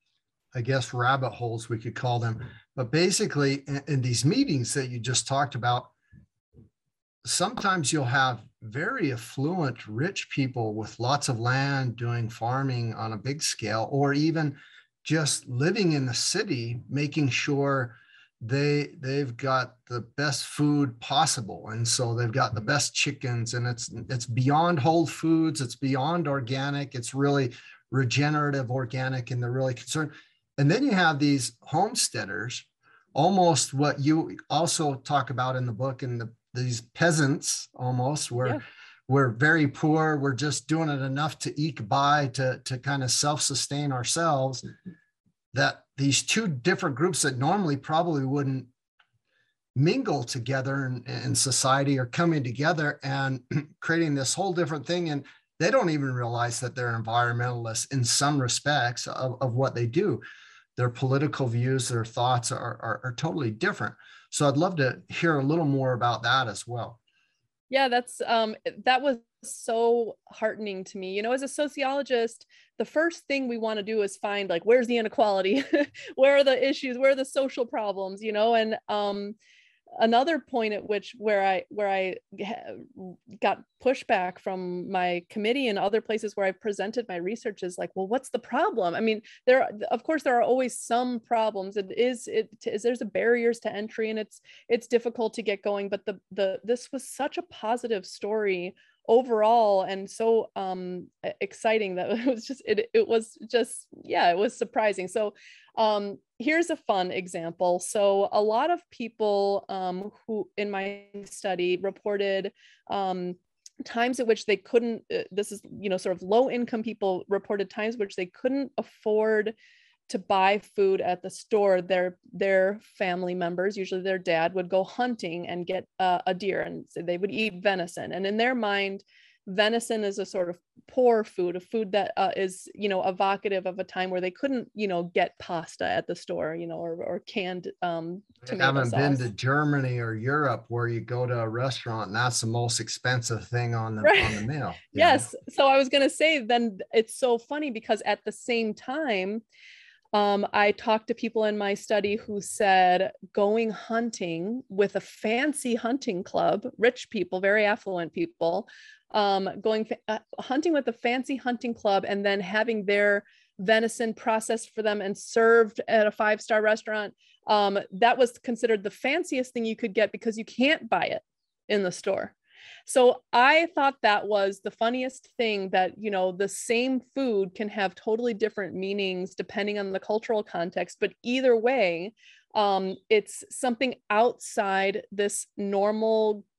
I guess, rabbit holes, we could call them. But basically, in, in these meetings that you just talked about, sometimes you'll have very affluent, rich people with lots of land doing farming on a big scale, or even just living in the city, making sure they, they've got the best food possible. And so they've got the best chickens, and it's, it's beyond whole foods. It's beyond organic. It's really regenerative organic, and they're really concerned. And then you have these homesteaders, almost what you also talk about in the book, in the these peasants almost, where yeah. we're very poor. We're just doing it enough to eke by, to, to kind of self-sustain ourselves. That these two different groups that normally probably wouldn't mingle together in, in society are coming together and creating this whole different thing. And they don't even realize that they're environmentalists in some respects of, of what they do. Their political views, their thoughts are, are, are totally different. So I'd love to hear a little more about that as well. Yeah, that's um, that was so heartening to me. You know, as a sociologist, the first thing we want to do is find, like, where's the inequality? Where are the issues? Where are the social problems? You know, and um, another point at which where I where I got pushback from my committee and other places where I presented my research is like, well, what's the problem? I mean, there, of course, there are always some problems. It is, it is, there's a barriers to entry, and it's, it's difficult to get going. But the, the, this was such a positive story overall, and so um, exciting that it was just, it, it was just, yeah, it was surprising. So um, here's a fun example. So a lot of people um, who in my study reported um, times at which they couldn't, uh, this is, you know, sort of low income people reported times which they couldn't afford to buy food at the store. Their, their family members, usually their dad, would go hunting and get uh, a deer, and so they would eat venison. And in their mind, venison is a sort of poor food, a food that uh, is, you know, evocative of a time where they couldn't, you know, get pasta at the store, you know, or, or canned um, tomato haven't sauce. Been to Germany or Europe where you go to a restaurant and that's the most expensive thing on the, right. on the meal. Yes. Know? So I was going to say, then it's so funny because at the same time, Um, I talked to people in my study who said going hunting with a fancy hunting club, rich people, very affluent people, um, going uh, hunting with a fancy hunting club, and then having their venison processed for them and served at a five-star restaurant. Um, that was considered the fanciest thing you could get because you can't buy it in the store. So I thought that was the funniest thing, that, you know, the same food can have totally different meanings depending on the cultural context, but either way, um, it's something outside this normal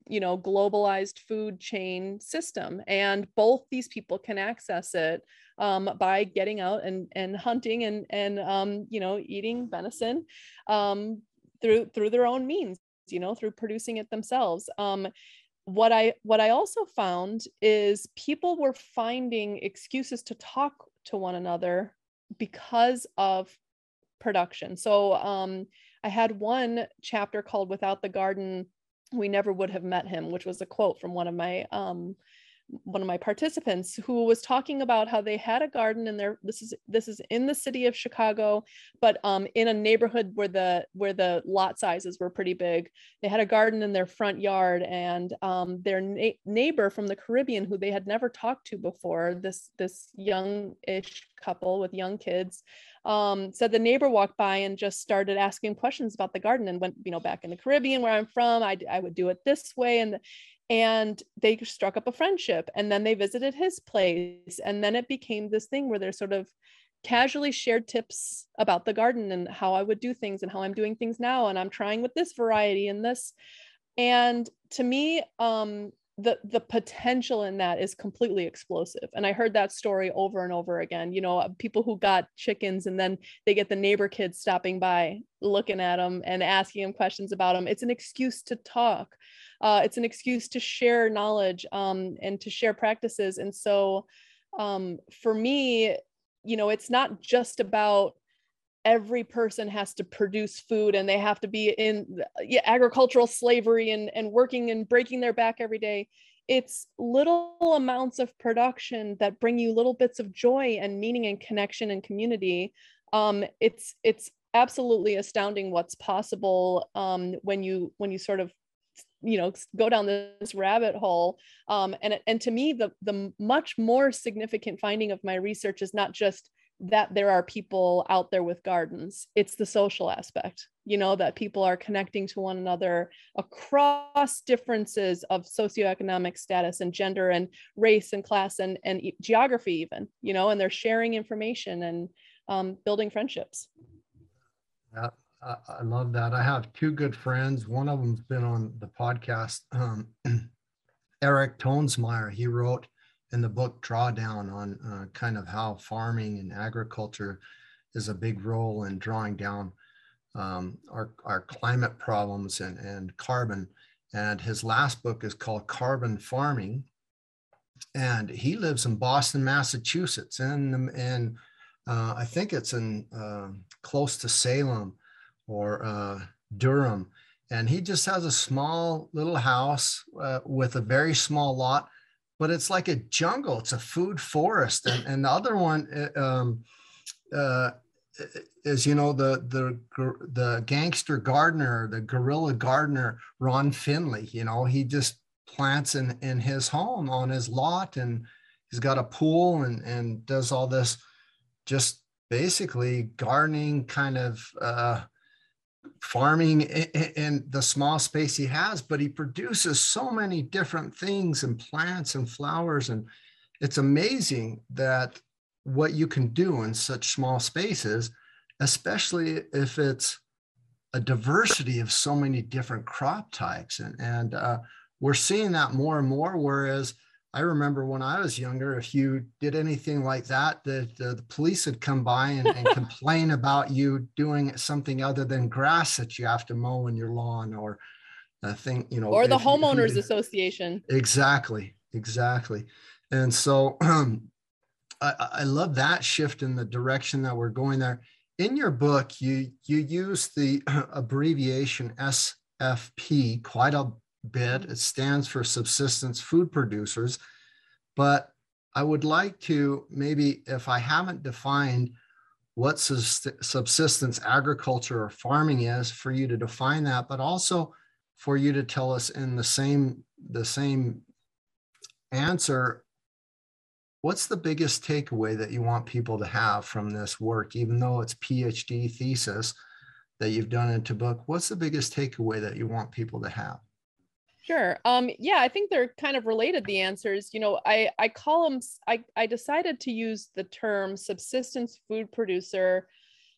you know, globalized food chain system. And both these people can access it um, by getting out and, and hunting and, and um, you know, eating venison um, through, through their own means, you know, through producing it themselves. Um, what I, what I also found is people were finding excuses to talk to one another because of production. So um, I had one chapter called Without the Garden, We Never Would Have Met Him, which was a quote from one of my um, one of my participants who was talking about how they had a garden in their, this is this is in the city of Chicago, but um, in a neighborhood where the where the lot sizes were pretty big. They had a garden in their front yard, and um, their na- neighbor from the Caribbean, who they had never talked to before, this this young-ish couple with young kids, um, said the neighbor walked by and just started asking questions about the garden and went, you know, back in the Caribbean where I'm from, I, I would do it this way. And and they struck up a friendship, and then they visited his place, and then it became this thing where they're sort of casually shared tips about the garden and how I would do things and how I'm doing things now, and I'm trying with this variety and this. And to me, um, the the potential in that is completely explosive. And I heard that story over and over again. You know, people who got chickens and then they get the neighbor kids stopping by, looking at them and asking them questions about them. It's an excuse to talk. Uh, it's an excuse to share knowledge um, and to share practices. And so um, for me, you know, it's not just about every person has to produce food and they have to be in yeah, agricultural slavery and, and working and breaking their back every day. It's little amounts of production that bring you little bits of joy and meaning and connection and community. Um, it's it's absolutely astounding what's possible um, when you when you sort of you know go down this rabbit hole. Um, and and to me, the the much more significant finding of my research is not just that there are people out there with gardens. It's the social aspect, you know, that people are connecting to one another across differences of socioeconomic status and gender and race and class and, and geography even, you know, and they're sharing information and um, building friendships. Yeah, I, I love that. I have two good friends. One of them's been on the podcast, um, Eric Tonesmeyer. He wrote in the book Drawdown on uh, kind of how farming and agriculture is a big role in drawing down um, our, our climate problems and, and carbon. And his last book is called Carbon Farming. And he lives in Boston, Massachusetts. And, and uh, I think it's in uh, close to Salem or uh, Durham. And he just has a small little house uh, with a very small lot, but it's like a jungle. It's a food forest. And, and the other one um, uh, is, you know, the, the, the gangster gardener, the guerrilla gardener, Ron Finley. You know, he just plants in, in his home on his lot, and he's got a pool and, and does all this just basically gardening kind of uh, farming in, in the small space he has, but he produces so many different things and plants and flowers. And it's amazing that what you can do in such small spaces, especially if it's a diversity of so many different crop types. And, and uh, we're seeing that more and more. Whereas I remember when I was younger, if you did anything like that, the, the, the police would come by and, and complain about you doing something other than grass that you have to mow in your lawn, or a thing, you know. Or the if you, homeowners if you, association. Exactly, exactly. And so um, I, I love that shift in the direction that we're going there. In your book, you, you use the abbreviation S F P quite a bit. It stands for Subsistence Food Producers. But I would like to, maybe if I haven't defined what subsistence agriculture or farming is, for you to define that, but also for you to tell us in the same, the same answer, what's the biggest takeaway that you want people to have from this work, even though it's PhD thesis that you've done into book? What's the biggest takeaway that you want people to have? Sure. Um, yeah, I think they're kind of related, the answers. You know, I, I call them, I, I decided to use the term subsistence food producer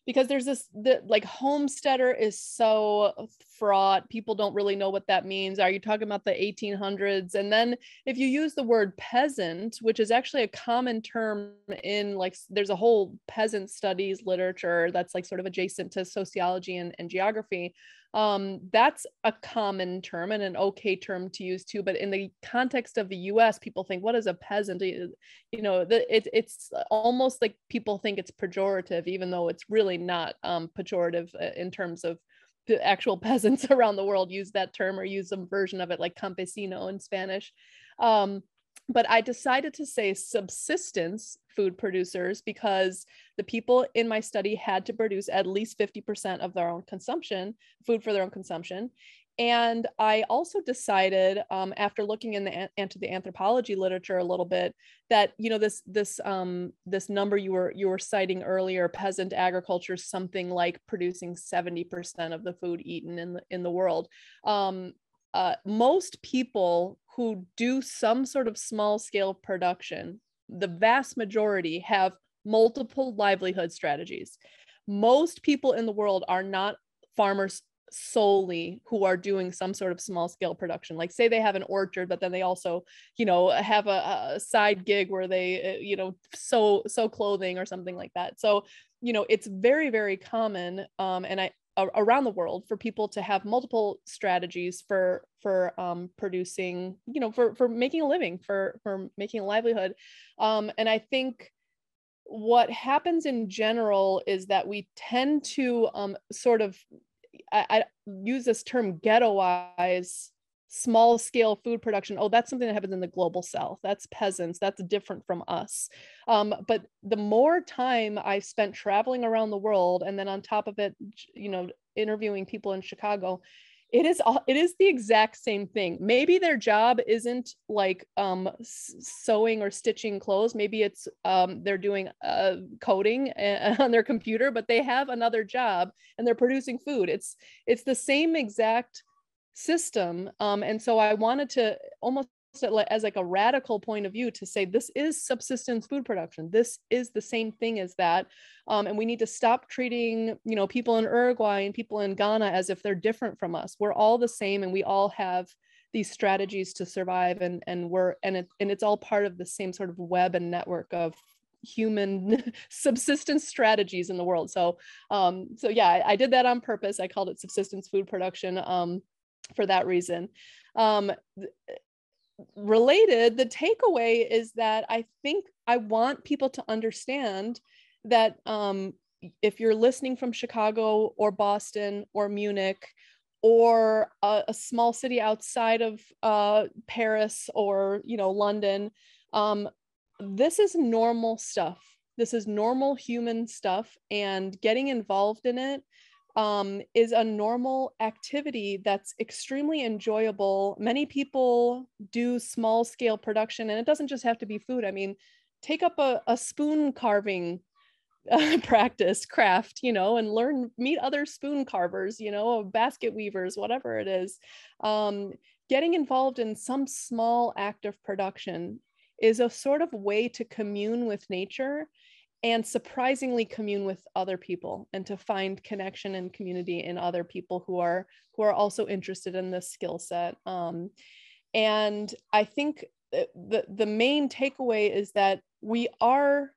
because there's this, the like homesteader is so fraught. People don't really know what that means. Are you talking about the eighteen hundreds? And then if you use the word peasant, which is actually a common term in like, there's a whole peasant studies literature that's like sort of adjacent to sociology and, and geography. Um, that's a common term and an okay term to use too. But in the context of the U S, people think, what is a peasant? You know, the, it, it's almost like people think it's pejorative, even though it's really not um, pejorative in terms of the actual peasants around the world use that term or use some version of it, like campesino in Spanish. Um, but I decided to say subsistence food producers because the people in my study had to produce at least fifty percent of their own consumption, food for their own consumption. And I also decided, um, after looking in the, into the anthropology literature a little bit, that, you know, this this um, this number you were you were citing earlier, peasant agriculture, something like producing seventy percent of the food eaten in the in the world. Um, uh, most people who do some sort of small scale production, the vast majority have multiple livelihood strategies. Most people in the world are not farmers solely who are doing some sort of small scale production. Like say they have an orchard, but then they also, you know, have a, a side gig where they, you know, sew, sew clothing or something like that. So, you know, it's very, very common. Um, and I, around the world for people to have multiple strategies for for um, producing, you know, for for making a living, for for making a livelihood. Um, and I think what happens in general is that we tend to um, sort of, I, I use this term ghettoize small scale food production. Oh, that's something that happens in the global south. That's peasants. That's different from us. Um, but the more time I spent traveling around the world, and then on top of it, you know, interviewing people in Chicago, it is it is the exact same thing. Maybe their job isn't like um, sewing or stitching clothes. Maybe it's um, they're doing uh, coding on their computer, but they have another job and they're producing food. It's it's the same exact system. Um, and so I wanted to almost as like a radical point of view to say this is subsistence food production. This is the same thing as that. Um, and we need to stop treating, you know, people in Uruguay and people in Ghana as if they're different from us. We're all the same and we all have these strategies to survive, and and we're and it and it's all part of the same sort of web and network of human subsistence strategies in the world. So um, so yeah, I, I did that on purpose. I called it subsistence food production. Um, for that reason. Um, related, the takeaway is that I think I want people to understand that um, if you're listening from Chicago or Boston or Munich or a, a small city outside of uh, Paris or, you know, London, um, this is normal stuff. This is normal human stuff, and getting involved in it Um, is a normal activity that's extremely enjoyable. Many people do small scale production, and it doesn't just have to be food. I mean, take up a, a spoon carving uh, practice, craft, you know, and learn, meet other spoon carvers, you know, basket weavers, whatever it is. Um, getting involved in some small act of production is a sort of way to commune with nature and surprisingly commune with other people, and to find connection and community in other people who are who are also interested in this skill set. Um, and I think the the main takeaway is that we are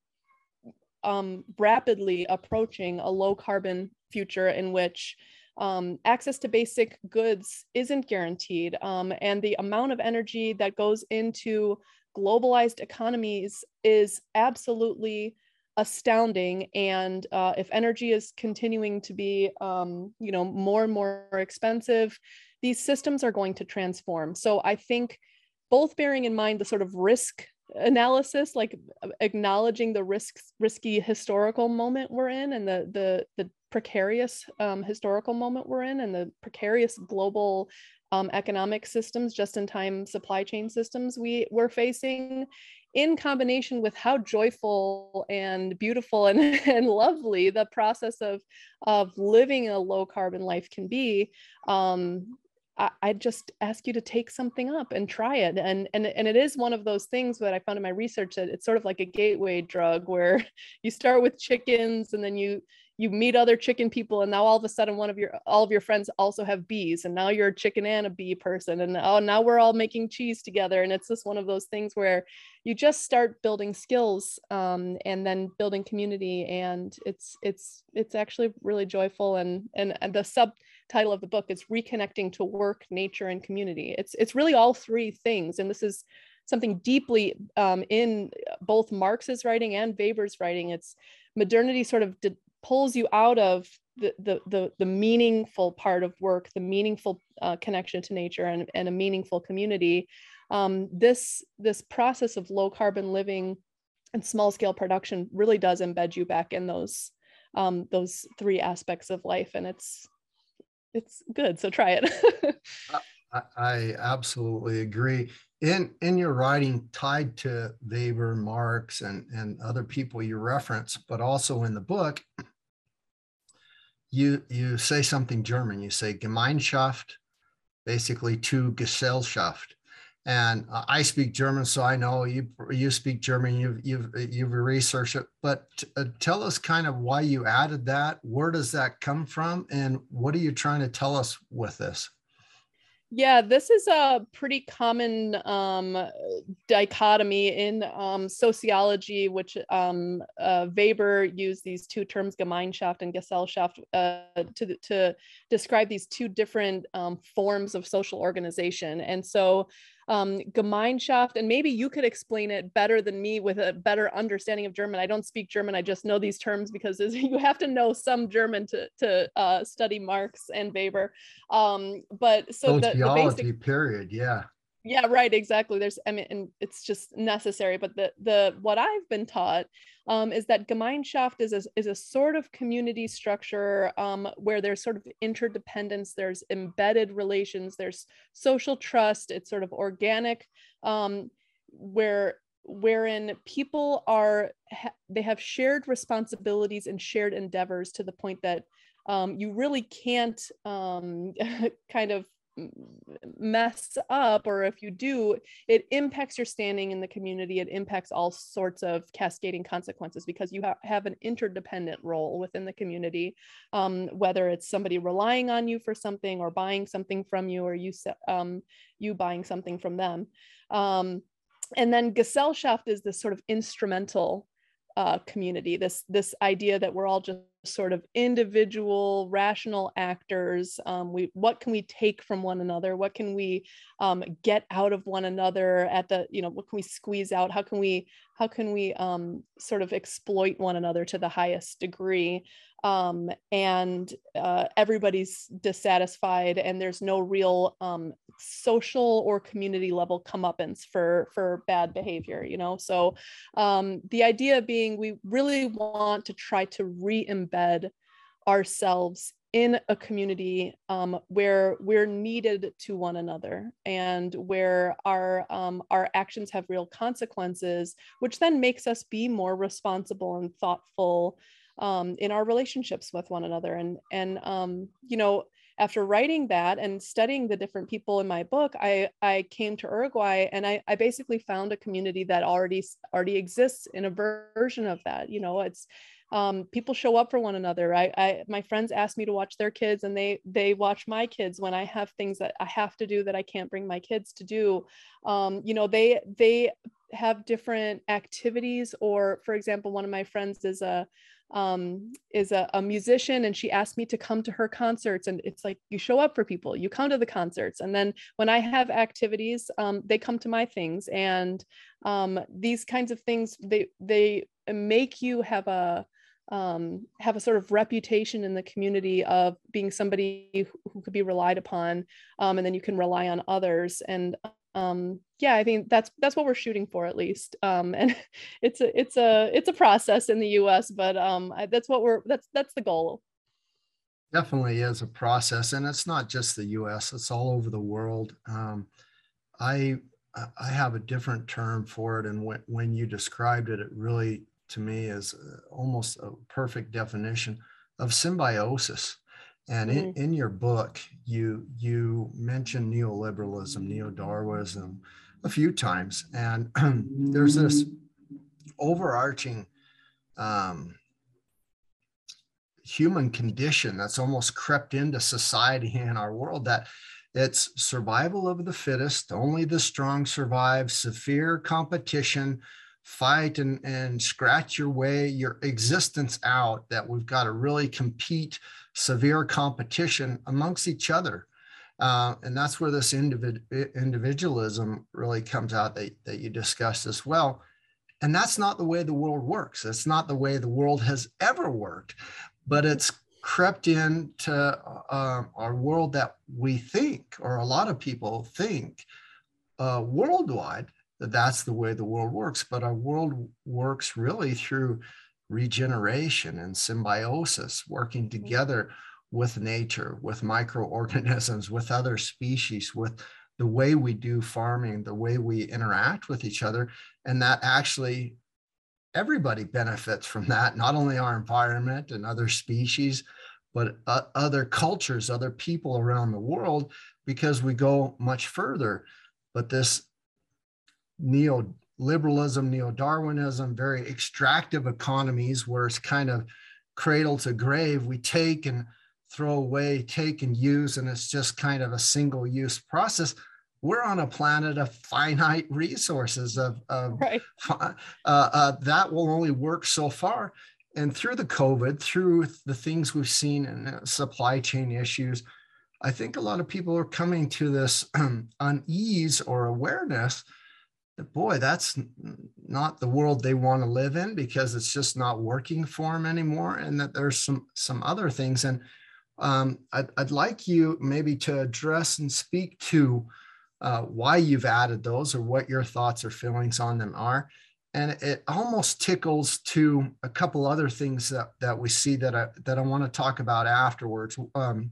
um, rapidly approaching a low carbon future in which um, access to basic goods isn't guaranteed, um, and the amount of energy that goes into globalized economies is absolutely astounding. And uh, if energy is continuing to be, um, you know, more and more expensive, these systems are going to transform. So I think both bearing in mind the sort of risk analysis, like acknowledging the risks, risky historical moment we're in, and the the the precarious um, historical moment we're in, and the precarious global Um, economic systems, just-in-time supply chain systems we were facing, in combination with how joyful and beautiful and, and lovely the process of, of living a low carbon life can be. Um, I, I just ask you to take something up and try it. And, and, and it is one of those things that I found in my research that it's sort of like a gateway drug where you start with chickens and then you you meet other chicken people, and now all of a sudden one of your all of your friends also have bees, and now you're a chicken and a bee person, and oh, now we're all making cheese together. And it's just one of those things where you just start building skills, um, and then building community, and it's it's it's actually really joyful. And and, and the subtitle of the book is Reconnecting to Work, Nature, and Community. It's it's really all three things, and this is something deeply um, in both Marx's writing and Weber's writing. It's modernity sort of de- pulls you out of the, the, the, the meaningful part of work, the meaningful uh, connection to nature, and, and a meaningful community. Um, this, this process of low carbon living and small scale production really does embed you back in those, um, those three aspects of life. And it's, it's good. So try it. I, I absolutely agree. In in your writing tied to Weber, Marx, and, and other people you reference, but also in the book, you you say something German. You say Gemeinschaft, basically to Gesellschaft. And uh, I speak German, so I know you you speak German. You've you've you've researched it, but uh, tell us kind of why you added that. Where does that come from, and what are you trying to tell us with this? Yeah, this is a pretty common um, dichotomy in um, sociology, which um, uh, Weber used these two terms, Gemeinschaft and Gesellschaft, uh, to, to describe these two different um, forms of social organization. And so um, Gemeinschaft, and maybe you could explain it better than me with a better understanding of German. I don't speak German. I just know these terms because you have to know some German to, to uh, study Marx and Weber. Um, but so the, the basic period. Yeah. Yeah, right. Exactly. There's, I mean, and it's just necessary. But the, the, what I've been taught um, is that Gemeinschaft is a, is a sort of community structure um, where there's sort of interdependence, there's embedded relations, there's social trust. It's sort of organic, um, where, wherein people are, ha- they have shared responsibilities and shared endeavors to the point that um, you really can't um, kind of mess up, or if you do, it impacts your standing in the community. It impacts all sorts of cascading consequences because you ha- have an interdependent role within the community, um, whether it's somebody relying on you for something or buying something from you, or you um, you buying something from them. Um, and then Gesellschaft is this sort of instrumental uh, community, this this idea that we're all just sort of individual rational actors. Um, we what can we take from one another? What can we um, get out of one another at the, you know, what can we squeeze out? How can we how can we um, sort of exploit one another to the highest degree? Um, and uh, everybody's dissatisfied, and there's no real um, social or community level comeuppance for for bad behavior, you know. So um, the idea being, we really want to try to re-embed ourselves in a community um, where we're needed to one another, and where our um, our actions have real consequences, which then makes us be more responsible and thoughtful um, in our relationships with one another. And and um, you know, after writing that and studying the different people in my book, I I came to Uruguay, and I I basically found a community that already already exists in a version of that. You know, it's um, people show up for one another. I, I, my friends ask me to watch their kids, and they, they watch my kids when I have things that I have to do that I can't bring my kids to do. Um, you know, they, they have different activities, or for example, one of my friends is a, um, is a, a musician, and she asked me to come to her concerts. And it's like, you show up for people, you come to the concerts. And then when I have activities, um, they come to my things. And um, these kinds of things, they, they make you have a, um, have a sort of reputation in the community of being somebody who, who could be relied upon, um, and then you can rely on others. And um, yeah, I think that's that's what we're shooting for, at least. Um, and it's a it's a it's a process in the U S, but um, I, that's what we're that's that's the goal. Definitely is a process, and it's not just the U S; it's all over the world. Um, I I have a different term for it, and when when you described it, it really, to me, is almost a perfect definition of symbiosis. And in, Mm-hmm. in your book, you you mention neoliberalism, neo-Darwinism a few times, and there's this overarching um, human condition that's almost crept into society in our world, that it's survival of the fittest, only the strong survive, severe competition, fight and, and scratch your way, your existence out, that we've got to really compete, severe competition amongst each other. Uh, and that's where this individ, individualism really comes out that, that you discussed as well. And that's not the way the world works. It's not the way the world has ever worked, but it's crept into uh, our world that we think, or a lot of people think uh, worldwide, that that's the way the world works. But our world works really through regeneration and symbiosis, working together with nature, with microorganisms, with other species, with the way we do farming, the way we interact with each other. And that actually, everybody benefits from that, not only our environment and other species, but uh, other cultures, other people around the world, because we go much further. But this neoliberalism, neo-Darwinism, very extractive economies where it's kind of cradle to grave, we take and throw away, take and use, and it's just kind of a single-use process. We're on a planet of finite resources of, of right. uh, uh, that will only work so far. And through the COVID, through the things we've seen in uh, supply chain issues, I think a lot of people are coming to this um, unease or awareness that, boy, that's not the world they want to live in, because it's just not working for them anymore. And that there's some, some other things. And um, I'd, I'd like you maybe to address and speak to Uh, why you've added those, or what your thoughts or feelings on them are. And it almost tickles to a couple other things that, that we see that I, that I want to talk about afterwards. Um,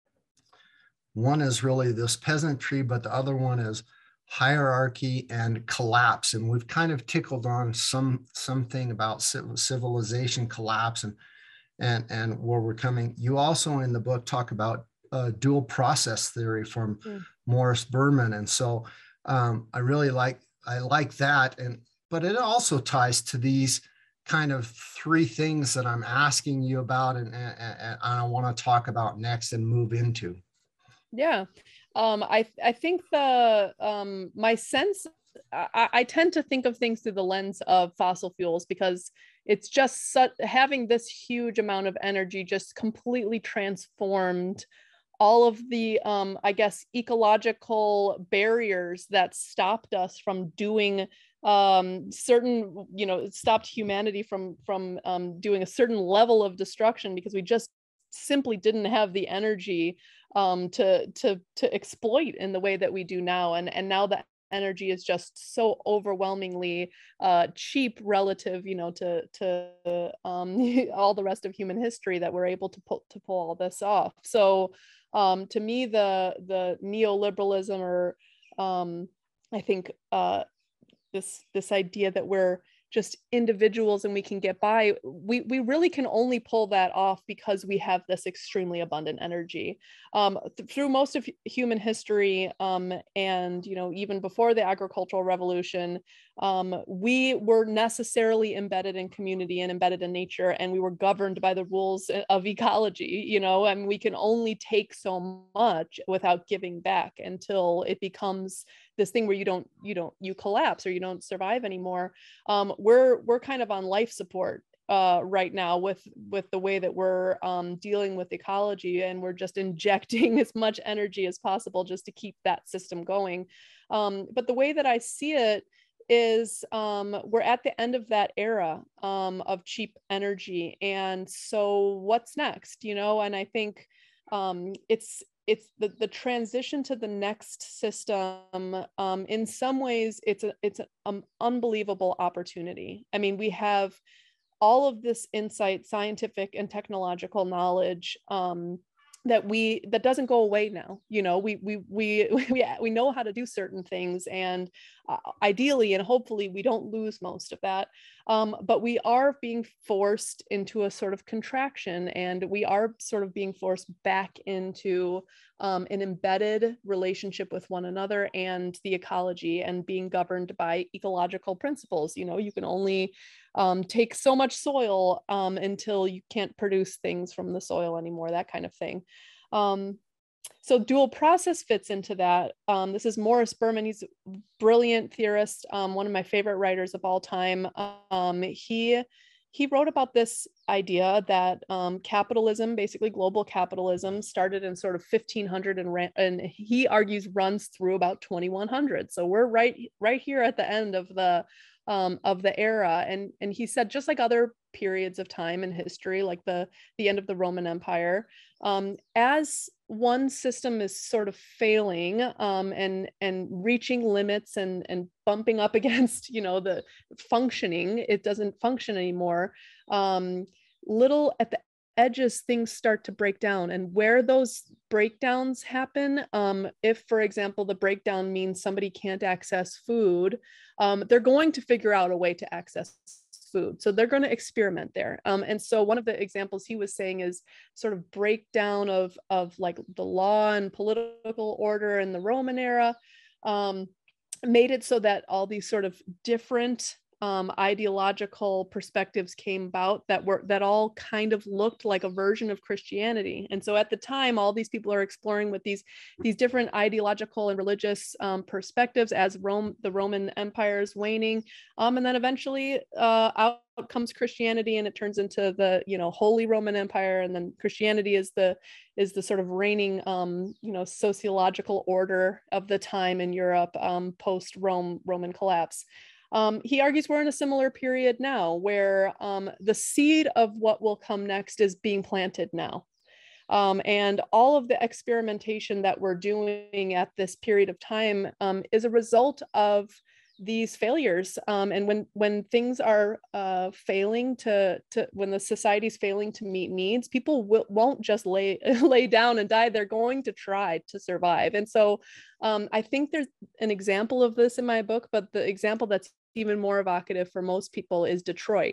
one is really this peasantry, but the other one is hierarchy and collapse. And we've kind of tickled on some something about civilization collapse and, and, and where we're coming. You also in the book talk about uh, dual process theory from mm. Morris Berman. And so um, I really like, I like that. And, but it also ties to these kind of three things that I'm asking you about and, and, and I want to talk about next and move into. Yeah. Um, I, I think the, um, my sense, I, I tend to think of things through the lens of fossil fuels, because it's just such, having this huge amount of energy just completely transformed all of the, um, I guess, ecological barriers that stopped us from doing um, certain, you know, stopped humanity from, from um, doing a certain level of destruction, because we just simply didn't have the energy um, to, to, to exploit in the way that we do now. And, and now the energy is just so overwhelmingly uh, cheap relative, you know, to, to um, all the rest of human history, that we're able to pull, to pull all this off. So Um, to me, the the neoliberalism, or um, I think uh, this this idea that we're just individuals and we can get by, we we really can only pull that off because we have this extremely abundant energy. Um, th- through most of human history, um, and you know, even before the agricultural revolution, um, we were necessarily embedded in community and embedded in nature, and we were governed by the rules of ecology. You know, and we can only take so much without giving back until it becomes this thing where you don't you don't you collapse or you don't survive anymore. Um, we're we're kind of on life support uh, right now with with the way that we're um, dealing with ecology, and we're just injecting as much energy as possible just to keep that system going. Um, but the way that I see it is um, we're at the end of that era um, of cheap energy, and so what's next? You know, and I think um, it's it's the, the transition to the next system. Um, in some ways, it's a, it's an um, unbelievable opportunity. I mean, we have all of this insight, scientific and technological knowledge um, that we that doesn't go away now. You know, we we we we we know how to do certain things, and uh, ideally and hopefully we don't lose most of that. Um, but we are being forced into a sort of contraction, and we are sort of being forced back into um, an embedded relationship with one another and the ecology, and being governed by ecological principles. You know, you can only um, take so much soil um, until you can't produce things from the soil anymore, that kind of thing. Um, so dual process fits into that. Um, this is Morris Berman. He's a brilliant theorist, um, one of my favorite writers of all time. Um, he he wrote about this idea that um, capitalism, basically global capitalism, started in sort of fifteen hundred and, ran, and he argues runs through about twenty-one hundred. So we're right right here at the end of the um, of the era. And and he said, just like other periods of time in history, like the the end of the Roman Empire, um, as one system is sort of failing um, and and reaching limits and and bumping up against, you know, the functioning, it doesn't function anymore. Um, little at the edges, things start to break down, and where those breakdowns happen, um, if, for example, the breakdown means somebody can't access food, um, they're going to figure out a way to access food. So they're going to experiment there. Um, and so one of the examples he was saying is sort of breakdown of, of like the law and political order in the Roman era, um, made it so that all these sort of different um, ideological perspectives came about that were that all kind of looked like a version of Christianity. And so at the time, all these people are exploring with these these different ideological and religious um, perspectives as Rome, the Roman Empire is waning, um, and then eventually uh, out comes Christianity, and it turns into the you know Holy Roman Empire, and then Christianity is the is the sort of reigning um, you know sociological order of the time in Europe um, post Rome Roman collapse. Um, he argues we're in a similar period now, where um, the seed of what will come next is being planted now. Um, and all of the experimentation that we're doing at this period of time um, is a result of these failures. Um, and when when things are uh, failing to, to, when the society's failing to meet needs, people will, won't just lay, lay down and die. They're going to try to survive. And so um, I think there's an example of this in my book, but the example that's even more evocative for most people is Detroit.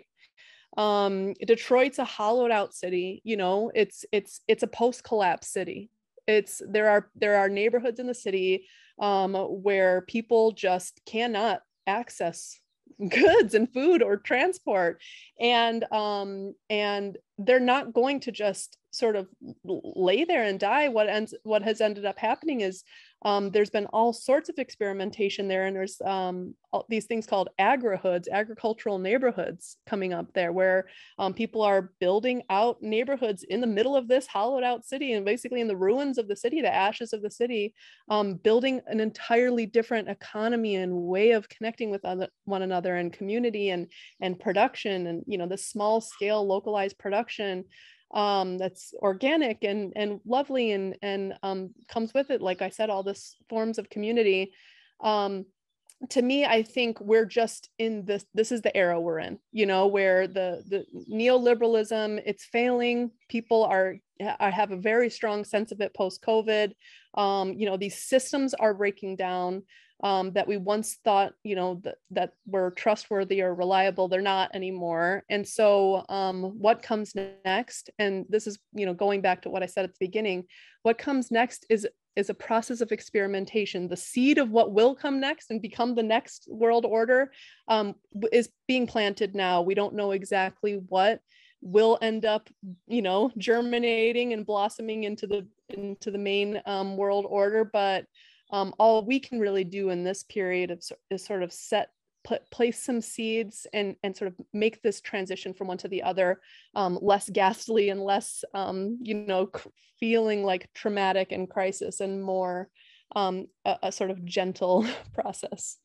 Um, Detroit's a hollowed out city. You know, it's it's it's a post-collapse city. It's there are there are neighborhoods in the city um, where people just cannot access goods and food or transport, and um, and they're not going to just sort of lay there and die. What ends what has ended up happening is um, there's been all sorts of experimentation there, and there's um, all these things called agrihoods, agricultural neighborhoods coming up there, where um, people are building out neighborhoods in the middle of this hollowed out city, and basically in the ruins of the city, the ashes of the city, um, building an entirely different economy and way of connecting with other, one another, and community and and production, and you know the small scale localized production um, that's organic and and lovely, and and um, comes with it, like I said, all this forms of community. Um, to me, I think we're just in this, this is the era we're in, you know, where the, the neoliberalism, it's failing. People are, I have a very strong sense of it post-COVID. Um, you know, these systems are breaking down um, that we once thought, you know, that, that were trustworthy or reliable. They're not anymore. And so um, what comes next? And this is, you know, going back to what I said at the beginning, what comes next is is a process of experimentation. The seed of what will come next and become the next world order um, is being planted now. We don't know exactly what will end up, you know, germinating and blossoming into the into the main um, world order. But um, all we can really do in this period of, is sort of set Put, place some seeds and and sort of make this transition from one to the other um, less ghastly and less um, you know feeling like traumatic and crisis, and more um, a, a sort of gentle process.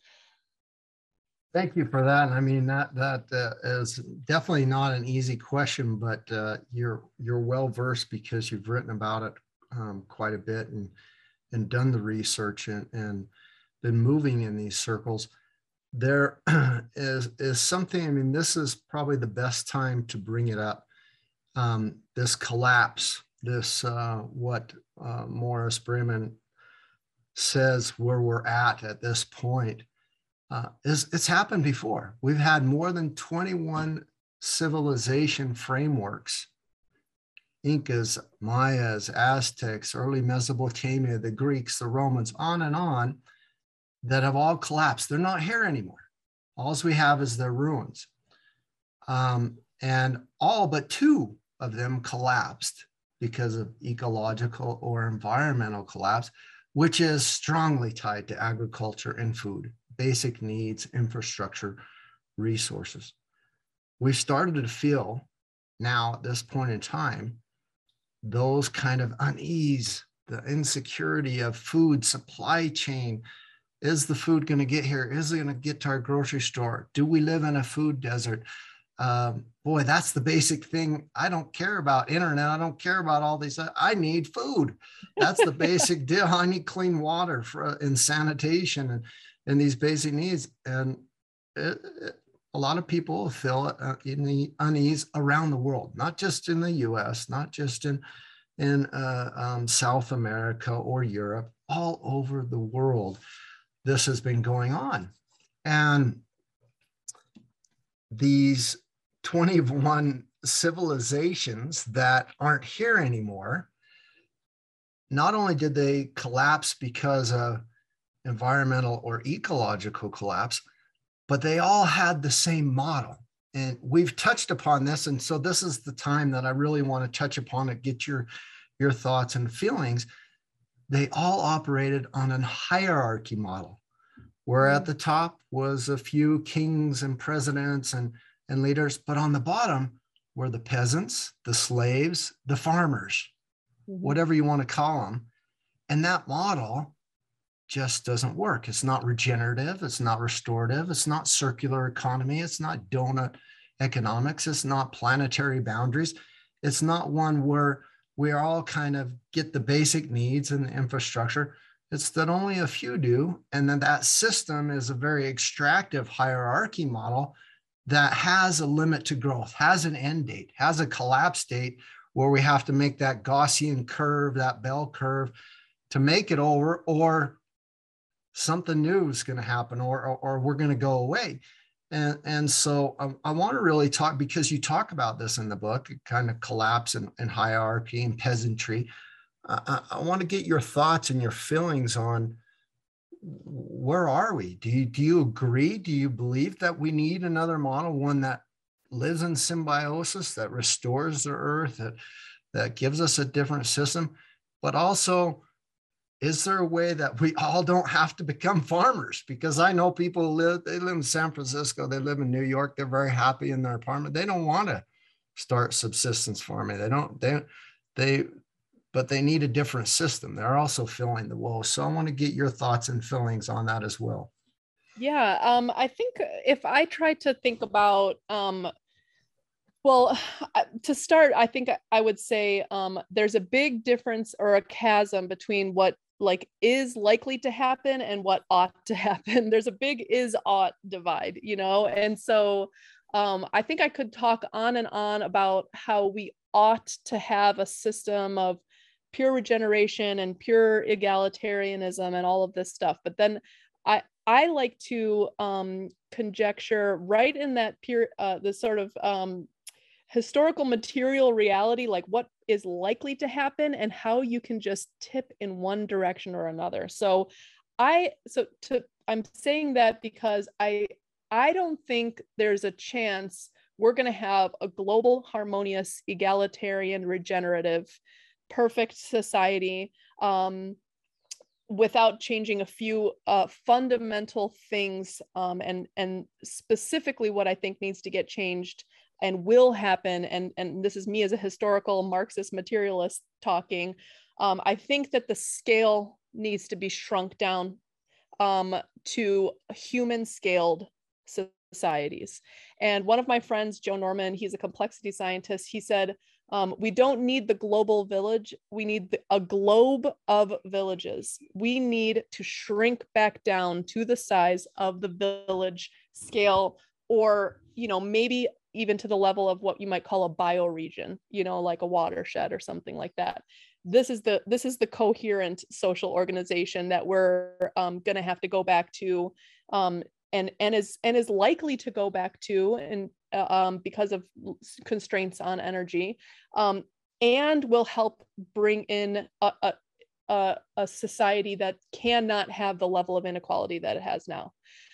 Thank you for that. I mean, that that uh, is definitely not an easy question, but uh, you're you're well versed because you've written about it um, quite a bit and and done the research and and been moving in these circles. There is, is something, I mean, this is probably the best time to bring it up. Um, this collapse this, uh, what uh, Morris Bremen says where we're at at this point, uh, is it's happened before. We've had more than twenty-one civilization frameworks, Incas, Mayas, Aztecs, early Mesopotamia, the Greeks, the Romans, on and on, that have all collapsed. They're not here anymore. All we have is their ruins. Um, and all but two of them collapsed because of ecological or environmental collapse, which is strongly tied to agriculture and food, basic needs, infrastructure, resources. We've started to feel now at this point in time, those kind of unease, the insecurity of food supply chain. Is the food going to get here? Is it going to get to our grocery store? Do we live in a food desert? Um, boy, that's the basic thing. I don't care about internet. I don't care about all these. I need food. That's the basic deal. I need clean water for and sanitation and, and these basic needs. And it, it, a lot of people feel uh, in the unease around the world, not just in the U S, not just in, in uh, um, South America or Europe, all over the world. This has been going on. And these twenty-one civilizations that aren't here anymore, not only did they collapse because of environmental or ecological collapse, but they all had the same model. And we've touched upon this. And so this is the time that I really want to touch upon it, get your, your thoughts and feelings. They all operated on a hierarchy model, where at the top was a few kings and presidents and, and leaders, but on the bottom were the peasants, the slaves, the farmers, mm-hmm. whatever you want to call them. And that model just doesn't work. It's not regenerative. It's not restorative. It's not circular economy. It's not donut economics. It's not planetary boundaries. It's not one where we all kind of get the basic needs and the infrastructure. It's that only a few do. And then that system is a very extractive hierarchy model that has a limit to growth, has an end date, has a collapse date where we have to make that Gaussian curve, that bell curve to make it over, or something new is going to happen, or, or, or we're going to go away. And, and so I, I want to really talk, because you talk about this in the book, kind of collapse and, and hierarchy and peasantry. Uh, I, I want to get your thoughts and your feelings on where are we? Do you, do you agree? Do you believe that we need another model, one that lives in symbiosis, that restores the earth, that, that gives us a different system, but also, is there a way that we all don't have to become farmers? Because I know people who live, they live in San Francisco, they live in New York, they're very happy in their apartment. They don't want to start subsistence farming. They don't, they, they, but they need a different system. They're also feeling the woes. So I want to get your thoughts and feelings on that as well. Yeah, um, I think if I try to think about, um, well, to start, I think I would say um, there's a big difference or a chasm between what like is likely to happen and what ought to happen. There's a big is ought divide, you know? And so um, I think I could talk on and on about how we ought to have a system of pure regeneration and pure egalitarianism and all of this stuff. But then I, I like to um, conjecture right in that pure, uh, the sort of um, historical material reality, like what is likely to happen and how you can just tip in one direction or another. So I, so to, I'm saying that because I, I don't think there's a chance we're going to have a global, harmonious, egalitarian, regenerative, perfect society um, without changing a few uh, fundamental things. Um, and, and specifically what I think needs to get changed and will happen, and, and this is me as a historical Marxist materialist talking, um, I think that the scale needs to be shrunk down um, to human scaled societies. And one of my friends, Joe Norman, he's a complexity scientist, he said, um, we don't need the global village, we need the, a globe of villages. We need to shrink back down to the size of the village scale, or, you know, maybe even to the level of what you might call a bioregion, you know, like a watershed or something like that. This is the this is the coherent social organization that we're um, going to have to go back to, um, and and is and is likely to go back to, and uh, um, because of constraints on energy, um, and will help bring in a, a a, a society that cannot have the level of inequality that it has now.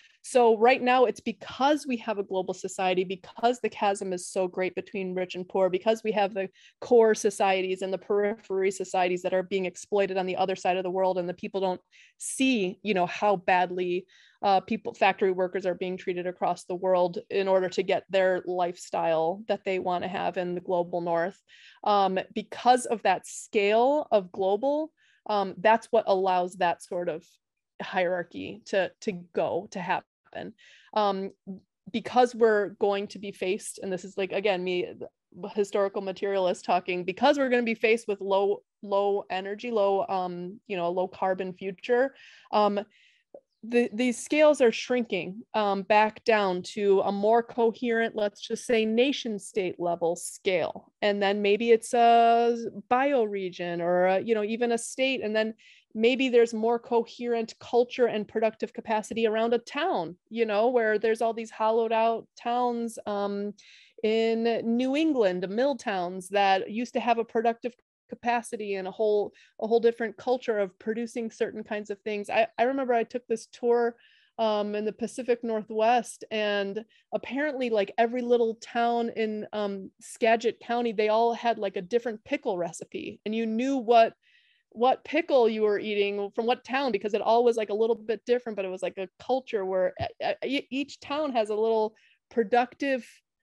So right now, it's because we have a global society, because the chasm is so great between rich and poor, because we have the core societies and the periphery societies that are being exploited on the other side of the world, and the people don't see, you know, how badly uh, people, factory workers are being treated across the world in order to get their lifestyle that they want to have in the global north. Um, because of that scale of global, um, that's what allows that sort of hierarchy to to go to happen, um, because we're going to be faced, and this is like, again, me, historical materialist talking, because we're going to be faced with low low energy, low um you know low carbon future. um the, these scales are shrinking um, back down to a more coherent, let's just say, nation state level scale. And then maybe it's a bioregion, or a, you know, even a state. And then maybe there's more coherent culture and productive capacity around a town, you know, where there's all these hollowed out towns um, in New England, mill towns that used to have a productive capacity and a whole a whole different culture of producing certain kinds of things. I, I remember I took this tour um, in the Pacific Northwest, and apparently like every little town in um, Skagit County, they all had like a different pickle recipe, and you knew what what pickle you were eating from what town, because it all was like a little bit different, but it was like a culture where each town has a little productive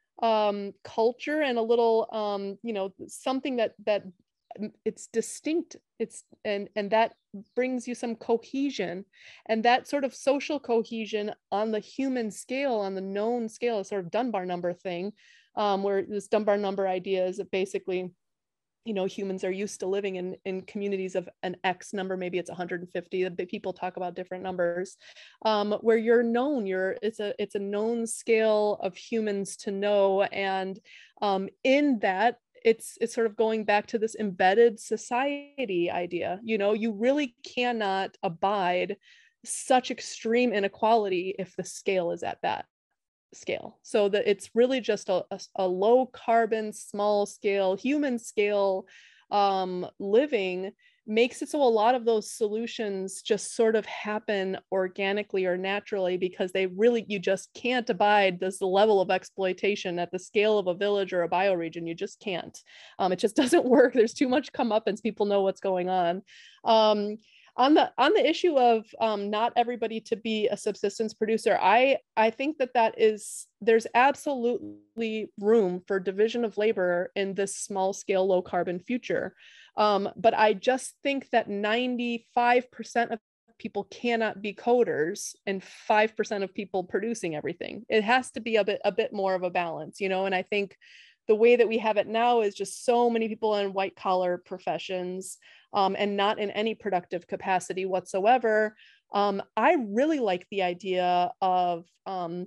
um, culture and a little um, you know something that that it's distinct, it's and and that brings you some cohesion, and that sort of social cohesion on the human scale, on the known scale, a sort of Dunbar number thing, um, where this Dunbar number idea is that basically, you know, humans are used to living in in communities of an X number, maybe it's one hundred fifty, people talk about different numbers, um, where you're known, you're it's a it's a known scale of humans to know, and um, in that, it's it's sort of going back to this embedded society idea. You know, you really cannot abide such extreme inequality if the scale is at that scale. So that it's really just a, a, a low carbon, small scale, human scale um, living makes it so a lot of those solutions just sort of happen organically or naturally, because they really, you just can't abide this level of exploitation at the scale of a village or a bioregion. You just can't. Um, it just doesn't work. There's too much comeuppance. People know what's going on. Um, on the on the issue of um, not everybody to be a subsistence producer, I I think that that is, there's absolutely room for division of labor in this small scale, low carbon future. Um, but I just think that ninety-five percent of people cannot be coders and five percent of people producing everything. It has to be a bit a bit more of a balance, you know. And I think the way that we have it now is just so many people in white collar professions um, and not in any productive capacity whatsoever. Um, I really like the idea of um,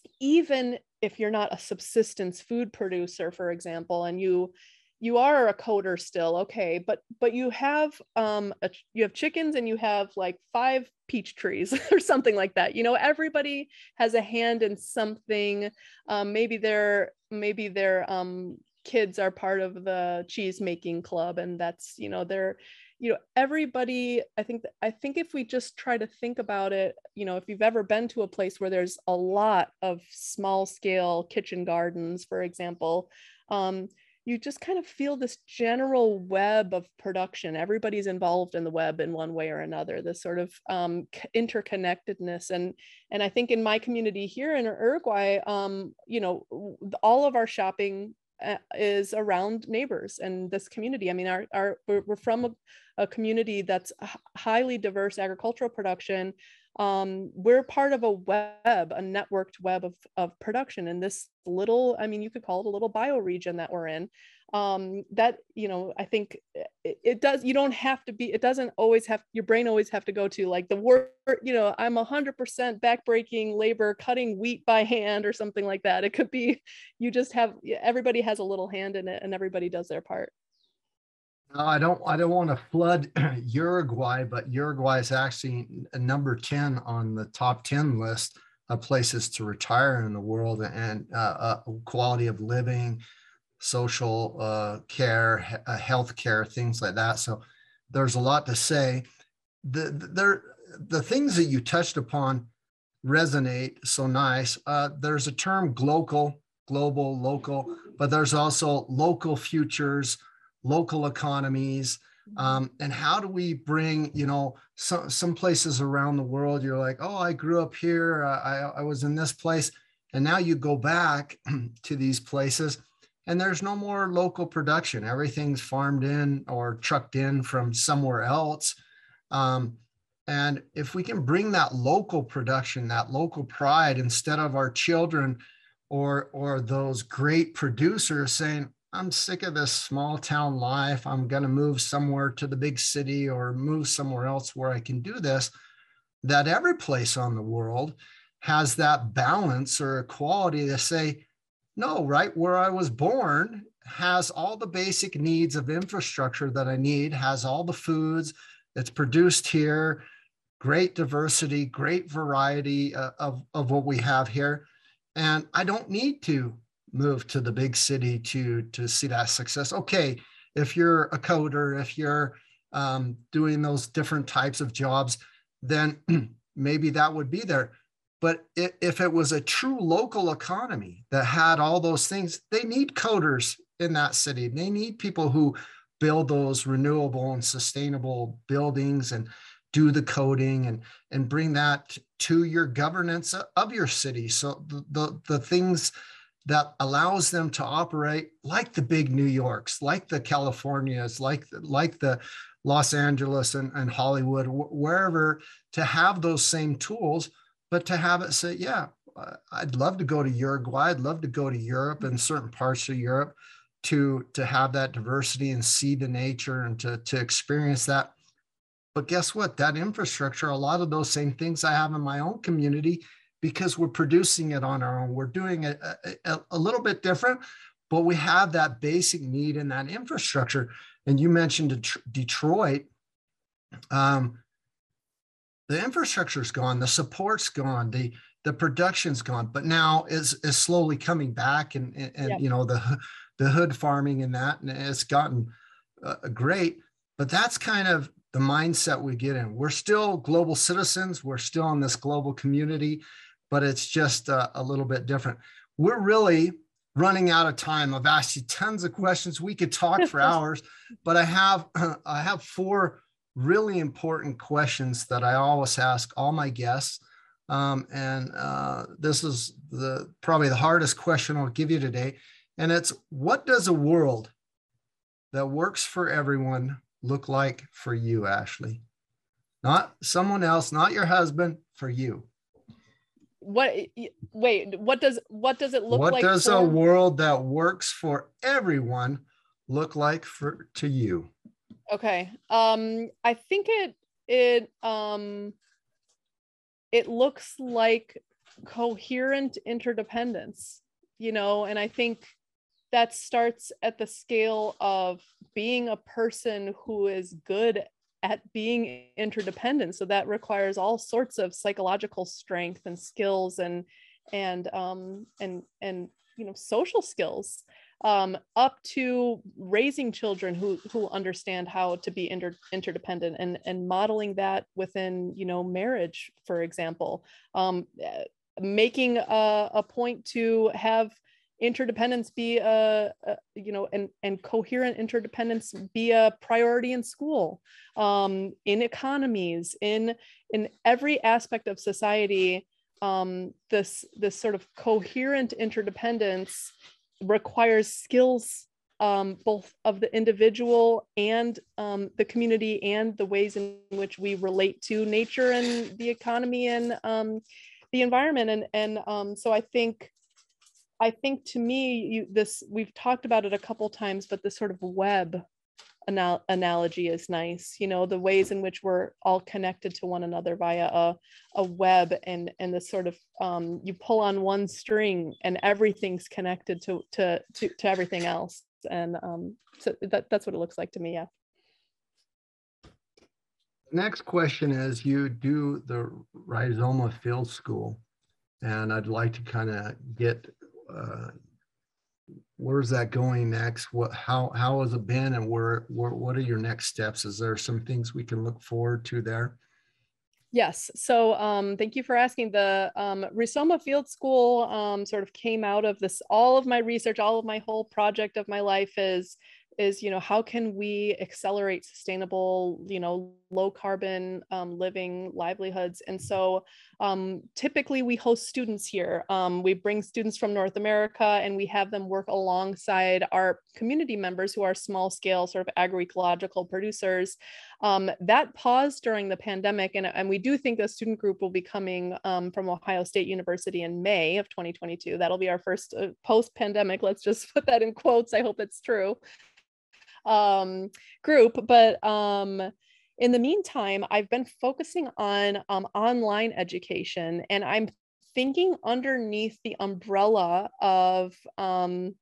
even if you're not a subsistence food producer, for example, and you you are a coder still, okay, but but you have um a, you have chickens and you have like five peach trees or something like that. You know, everybody has a hand in something. Um, maybe their maybe their um kids are part of the cheese making club, and that's, you know, they're, you know, everybody. I think I think if we just try to think about it, you know, if you've ever been to a place where there's a lot of small scale kitchen gardens, for example, um, you just kind of feel this general web of production. Everybody's involved in the web in one way or another, this sort of um, interconnectedness. And, and I think in my community here in Uruguay, um, you know, all of our shopping is around neighbors and this community. I mean, our, our we're, we're from a, a community that's highly diverse agricultural production. Um, we're part of a web, a networked web of, of production in this little, I mean, you could call it a little bioregion that we're in. Um, that, you know, I think it, it does, you don't have to be, it doesn't always have, your brain always have to go to like the word, you know, I'm a hundred percent backbreaking labor, cutting wheat by hand or something like that. It could be, you just have, everybody has a little hand in it and everybody does their part. No, I don't. I don't want to flood Uruguay, but Uruguay is actually a number ten on the top ten list of places to retire in the world, and uh, uh, quality of living, social uh, care, uh, health care, things like that. So there's a lot to say. The the, there, the things that you touched upon resonate so nice. Uh, there's a term glocal, global, local, but there's also local futures, local economies. Um, and how do we bring, you know, some, some places around the world, you're like, oh, I grew up here, I, I was in this place. And now you go back to these places and there's no more local production. Everything's farmed in or trucked in from somewhere else. Um, and if we can bring that local production, that local pride, instead of our children or, or those great producers saying, I'm sick of this small town life, I'm going to move somewhere to the big city or move somewhere else where I can do this, that every place on the world has that balance or equality to say, no, right where I was born has all the basic needs of infrastructure that I need, has all the foods, it's produced here, great diversity, great variety uh, of, of what we have here. And I don't need to move to the big city to, to see that success. Okay, if you're a coder, if you're um, doing those different types of jobs, then maybe that would be there. But if it was a true local economy that had all those things, they need coders in that city. They need people who build those renewable and sustainable buildings and do the coding and, and bring that to your governance of your city. So the, the, the things that allows them to operate like the big New Yorks, like the Californias, like, like the Los Angeles and, and Hollywood, wherever, to have those same tools, but to have it say, yeah, I'd love to go to Uruguay. I'd love to go to Europe and certain parts of Europe to, to have that diversity and see the nature and to, to experience that. But guess what? That infrastructure, a lot of those same things I have in my own community, because we're producing it on our own. We're doing it a, a, a little bit different, but we have that basic need in that infrastructure. And you mentioned Detroit. Um, the infrastructure's gone, the support's gone, the the production's gone, but now is is slowly coming back, and and, and yep. you know the the hood farming and that, and it's gotten uh, great. But that's kind of the mindset we get in. We're still global citizens. We're still in this global community, but it's just uh, a little bit different. We're really running out of time. I've asked you tons of questions. We could talk for hours, but I have I have four really important questions that I always ask all my guests. Um, and uh, this is the probably the hardest question I'll give you today. And it's, what does a world that works for everyone look like for you, Ashley? Not someone else, not your husband, for you. What, wait, what does, what does it look what like? What does for... a world that works for everyone look like for to you? Okay. Um, I think it, it, um, it looks like coherent interdependence, you know, and I think that starts at the scale of being a person who is good at being interdependent. So that requires all sorts of psychological strength and skills and, and, um, and, and, you know, social skills. Um, up to raising children who who understand how to be inter, interdependent and and modeling that within, you know, marriage, for example, um, making a, a point to have interdependence be a, a you know and and coherent interdependence be a priority in school, um, in economies, in in every aspect of society. Um, this this sort of coherent interdependence requires skills um, both of the individual and um, the community, and the ways in which we relate to nature and the economy and um, the environment. And, and um, so I think, I think to me, you, this, we've talked about it a couple times, but this sort of web anal- analogy is nice. You know, the ways in which we're all connected to one another via a, a web, and, and the sort of, um, you pull on one string and everything's connected to, to, to, to everything else. And um, so that, that's what it looks like to me. Yeah. Next question is, you do the Rhizoma Field School, and I'd like to kind of get, uh, where's that going next? What, how, how has it been, and where, where, what are your next steps? Is there some things we can look forward to there? Yes. So um, thank you for asking. The um, Rhizoma Field School um, sort of came out of this, all of my research, all of my whole project of my life is, is, you know, how can we accelerate sustainable, you know, low carbon um, living livelihoods? And so um, typically we host students here. Um, we bring students from North America, and we have them work alongside our community members who are small scale sort of agroecological producers. Um, that paused during the pandemic, and, and we do think a student group will be coming um, from Ohio State University in May of twenty twenty-two. That'll be our first uh, post-pandemic, let's just put that in quotes, I hope it's true, um, group. But um, in the meantime, I've been focusing on um, online education, and I'm thinking underneath the umbrella of um,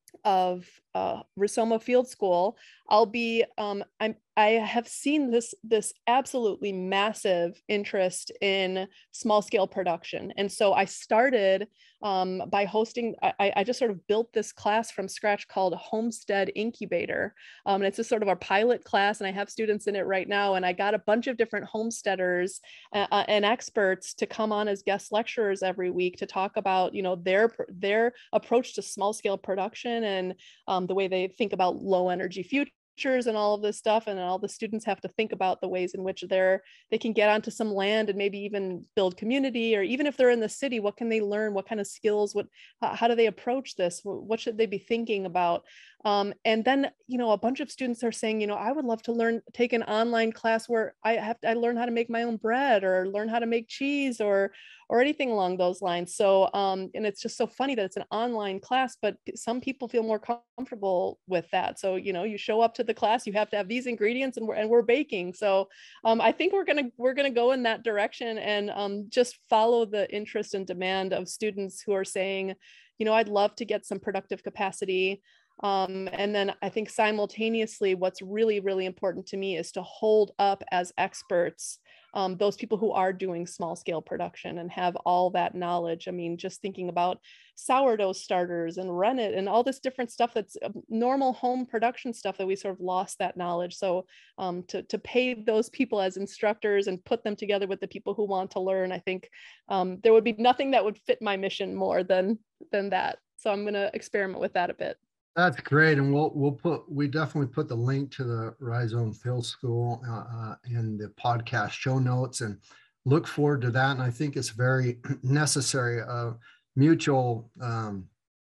of uh, Rhizoma Field School, I'll be, um, I'm, I have seen this, this absolutely massive interest in small scale production. And so I started um, by hosting, I, I just sort of built this class from scratch called Homestead Incubator. Um, and it's just sort of our pilot class, and I have students in it right now. And I got a bunch of different homesteaders uh, and experts to come on as guest lecturers every week to talk about, you know, their, their approach to small scale production, and um, the way they think about low energy futures and all of this stuff. And all the students have to think about the ways in which they're they can get onto some land and maybe even build community, or even if they're in the city, what can they learn, what kind of skills, what how do they approach this, what should they be thinking about? Um, and then, you know, a bunch of students are saying, you know, I would love to learn, take an online class where I have to, I learn how to make my own bread, or learn how to make cheese, or or anything along those lines. So, um, and it's just so funny that it's an online class, but some people feel more comfortable with that. So, you know, you show up to the class, you have to have these ingredients, and we're, and we're baking. So um, I think we're gonna, we're gonna go in that direction, and um, just follow the interest and demand of students who are saying, you know, I'd love to get some productive capacity. Um, and then I think simultaneously, what's really, really important to me is to hold up as experts um, those people who are doing small scale production and have all that knowledge. I mean, just thinking about sourdough starters and rennet and all this different stuff that's normal home production stuff that we sort of lost that knowledge. So um, to, to pay those people as instructors and put them together with the people who want to learn, I think um, there would be nothing that would fit my mission more than, than that. So I'm going to experiment with that a bit. That's great, and we'll we'll put we definitely put the link to the Rhizoma Field School uh, uh, in the podcast show notes, and look forward to that. And I think it's very necessary. Uh, mutual um,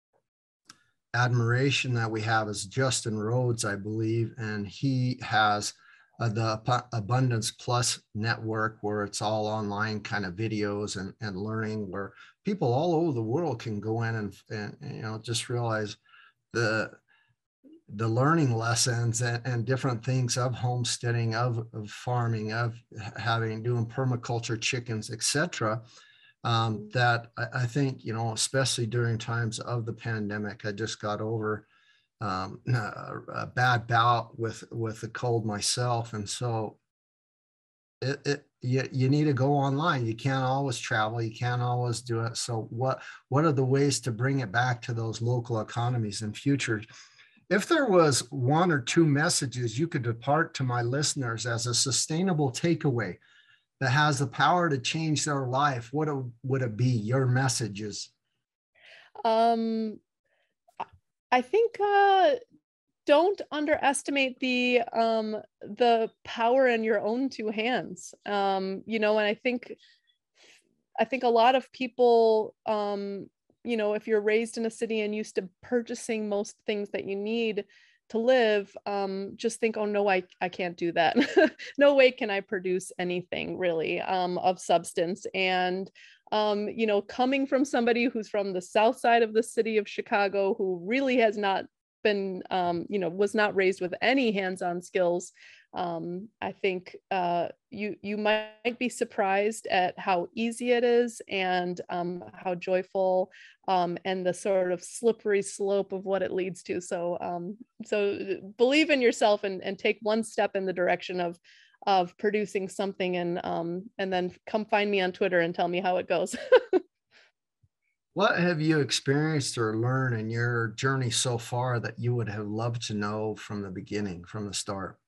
admiration that we have is Justin Rhodes, I believe, and he has uh, the Abundance Plus network, where it's all online kind of videos and and learning, where people all over the world can go in and and you know just realize the the learning lessons and, and different things of homesteading, of, of farming, of having doing permaculture, chickens, et cetera. Um, that I, I think, you know, especially during times of the pandemic, I just got over um, a, a bad bout with with the cold myself, and so it, it you, you need to go online. You can't always travel, you can't always do it. So what what are the ways to bring it back to those local economies in future? If there was one or two messages you could depart to my listeners as a sustainable takeaway that has the power to change their life, what would it be, your messages? Um, I think uh, don't underestimate the um, the power in your own two hands. Um, you know, and I think I think a lot of people um, you know, if you're raised in a city and used to purchasing most things that you need to live, um, just think, oh no, I, I can't do that. No way can I produce anything really um, of substance. And, um, you know, coming from somebody who's from the south side of the city of Chicago, who really has not been, um, you know, was not raised with any hands-on skills, um, I think uh, you you might be surprised at how easy it is, and um, how joyful, um, and the sort of slippery slope of what it leads to. So um, so believe in yourself, and, and take one step in the direction of of producing something, and um, and then come find me on Twitter and tell me how it goes. What have you experienced or learned in your journey so far that you would have loved to know from the beginning, from the start?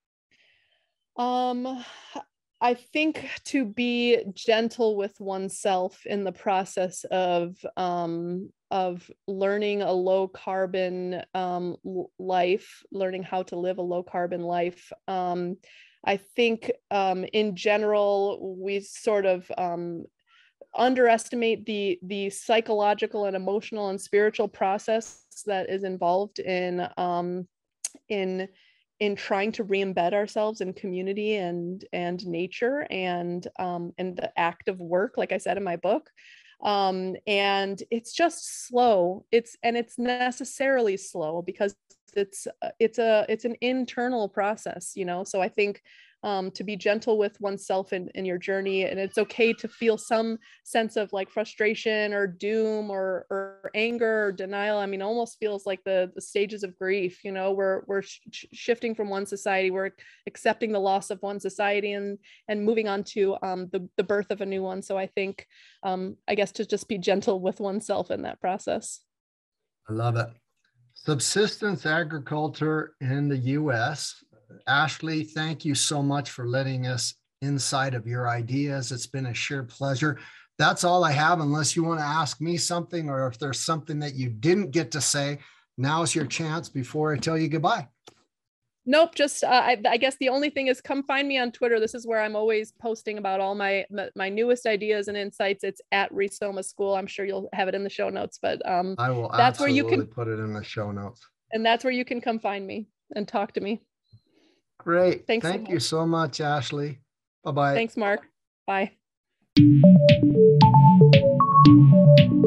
Um, I think to be gentle with oneself in the process of um, of learning a low carbon um, life, learning how to live a low carbon life. Um, I think um, in general, we sort of um, underestimate the the psychological and emotional and spiritual process that is involved in um, in in trying to re-embed ourselves in community and and nature, and um, and the act of work, like I said in my book. Um, and it's just slow. It's and it's necessarily slow, because it's it's a it's an internal process, you know. So I think um, to be gentle with oneself in, in your journey, and it's okay to feel some sense of like frustration or doom or or anger or denial. I mean, it almost feels like the the stages of grief. You know, we're we're sh- shifting from one society, we're accepting the loss of one society, and and moving on to um, the the birth of a new one. So I think, um, I guess, to just be gentle with oneself in that process. I love it. Subsistence agriculture in the U S. Ashley, thank you so much for letting us inside of your ideas. It's been a sheer pleasure. That's all I have, unless you want to ask me something, or if there's something that you didn't get to say. Now's your chance before I tell you goodbye. Nope, just uh, I, I guess the only thing is, come find me on Twitter. This is where I'm always posting about all my my newest ideas and insights. It's at Rhizoma School. I'm sure you'll have it in the show notes, but um, I will that's where you absolutely can put it in the show notes. and that's where you can come find me and talk to me. Great. Thanks so Thank much. you so much, Ashley. Bye-bye. Thanks, Mark. Bye.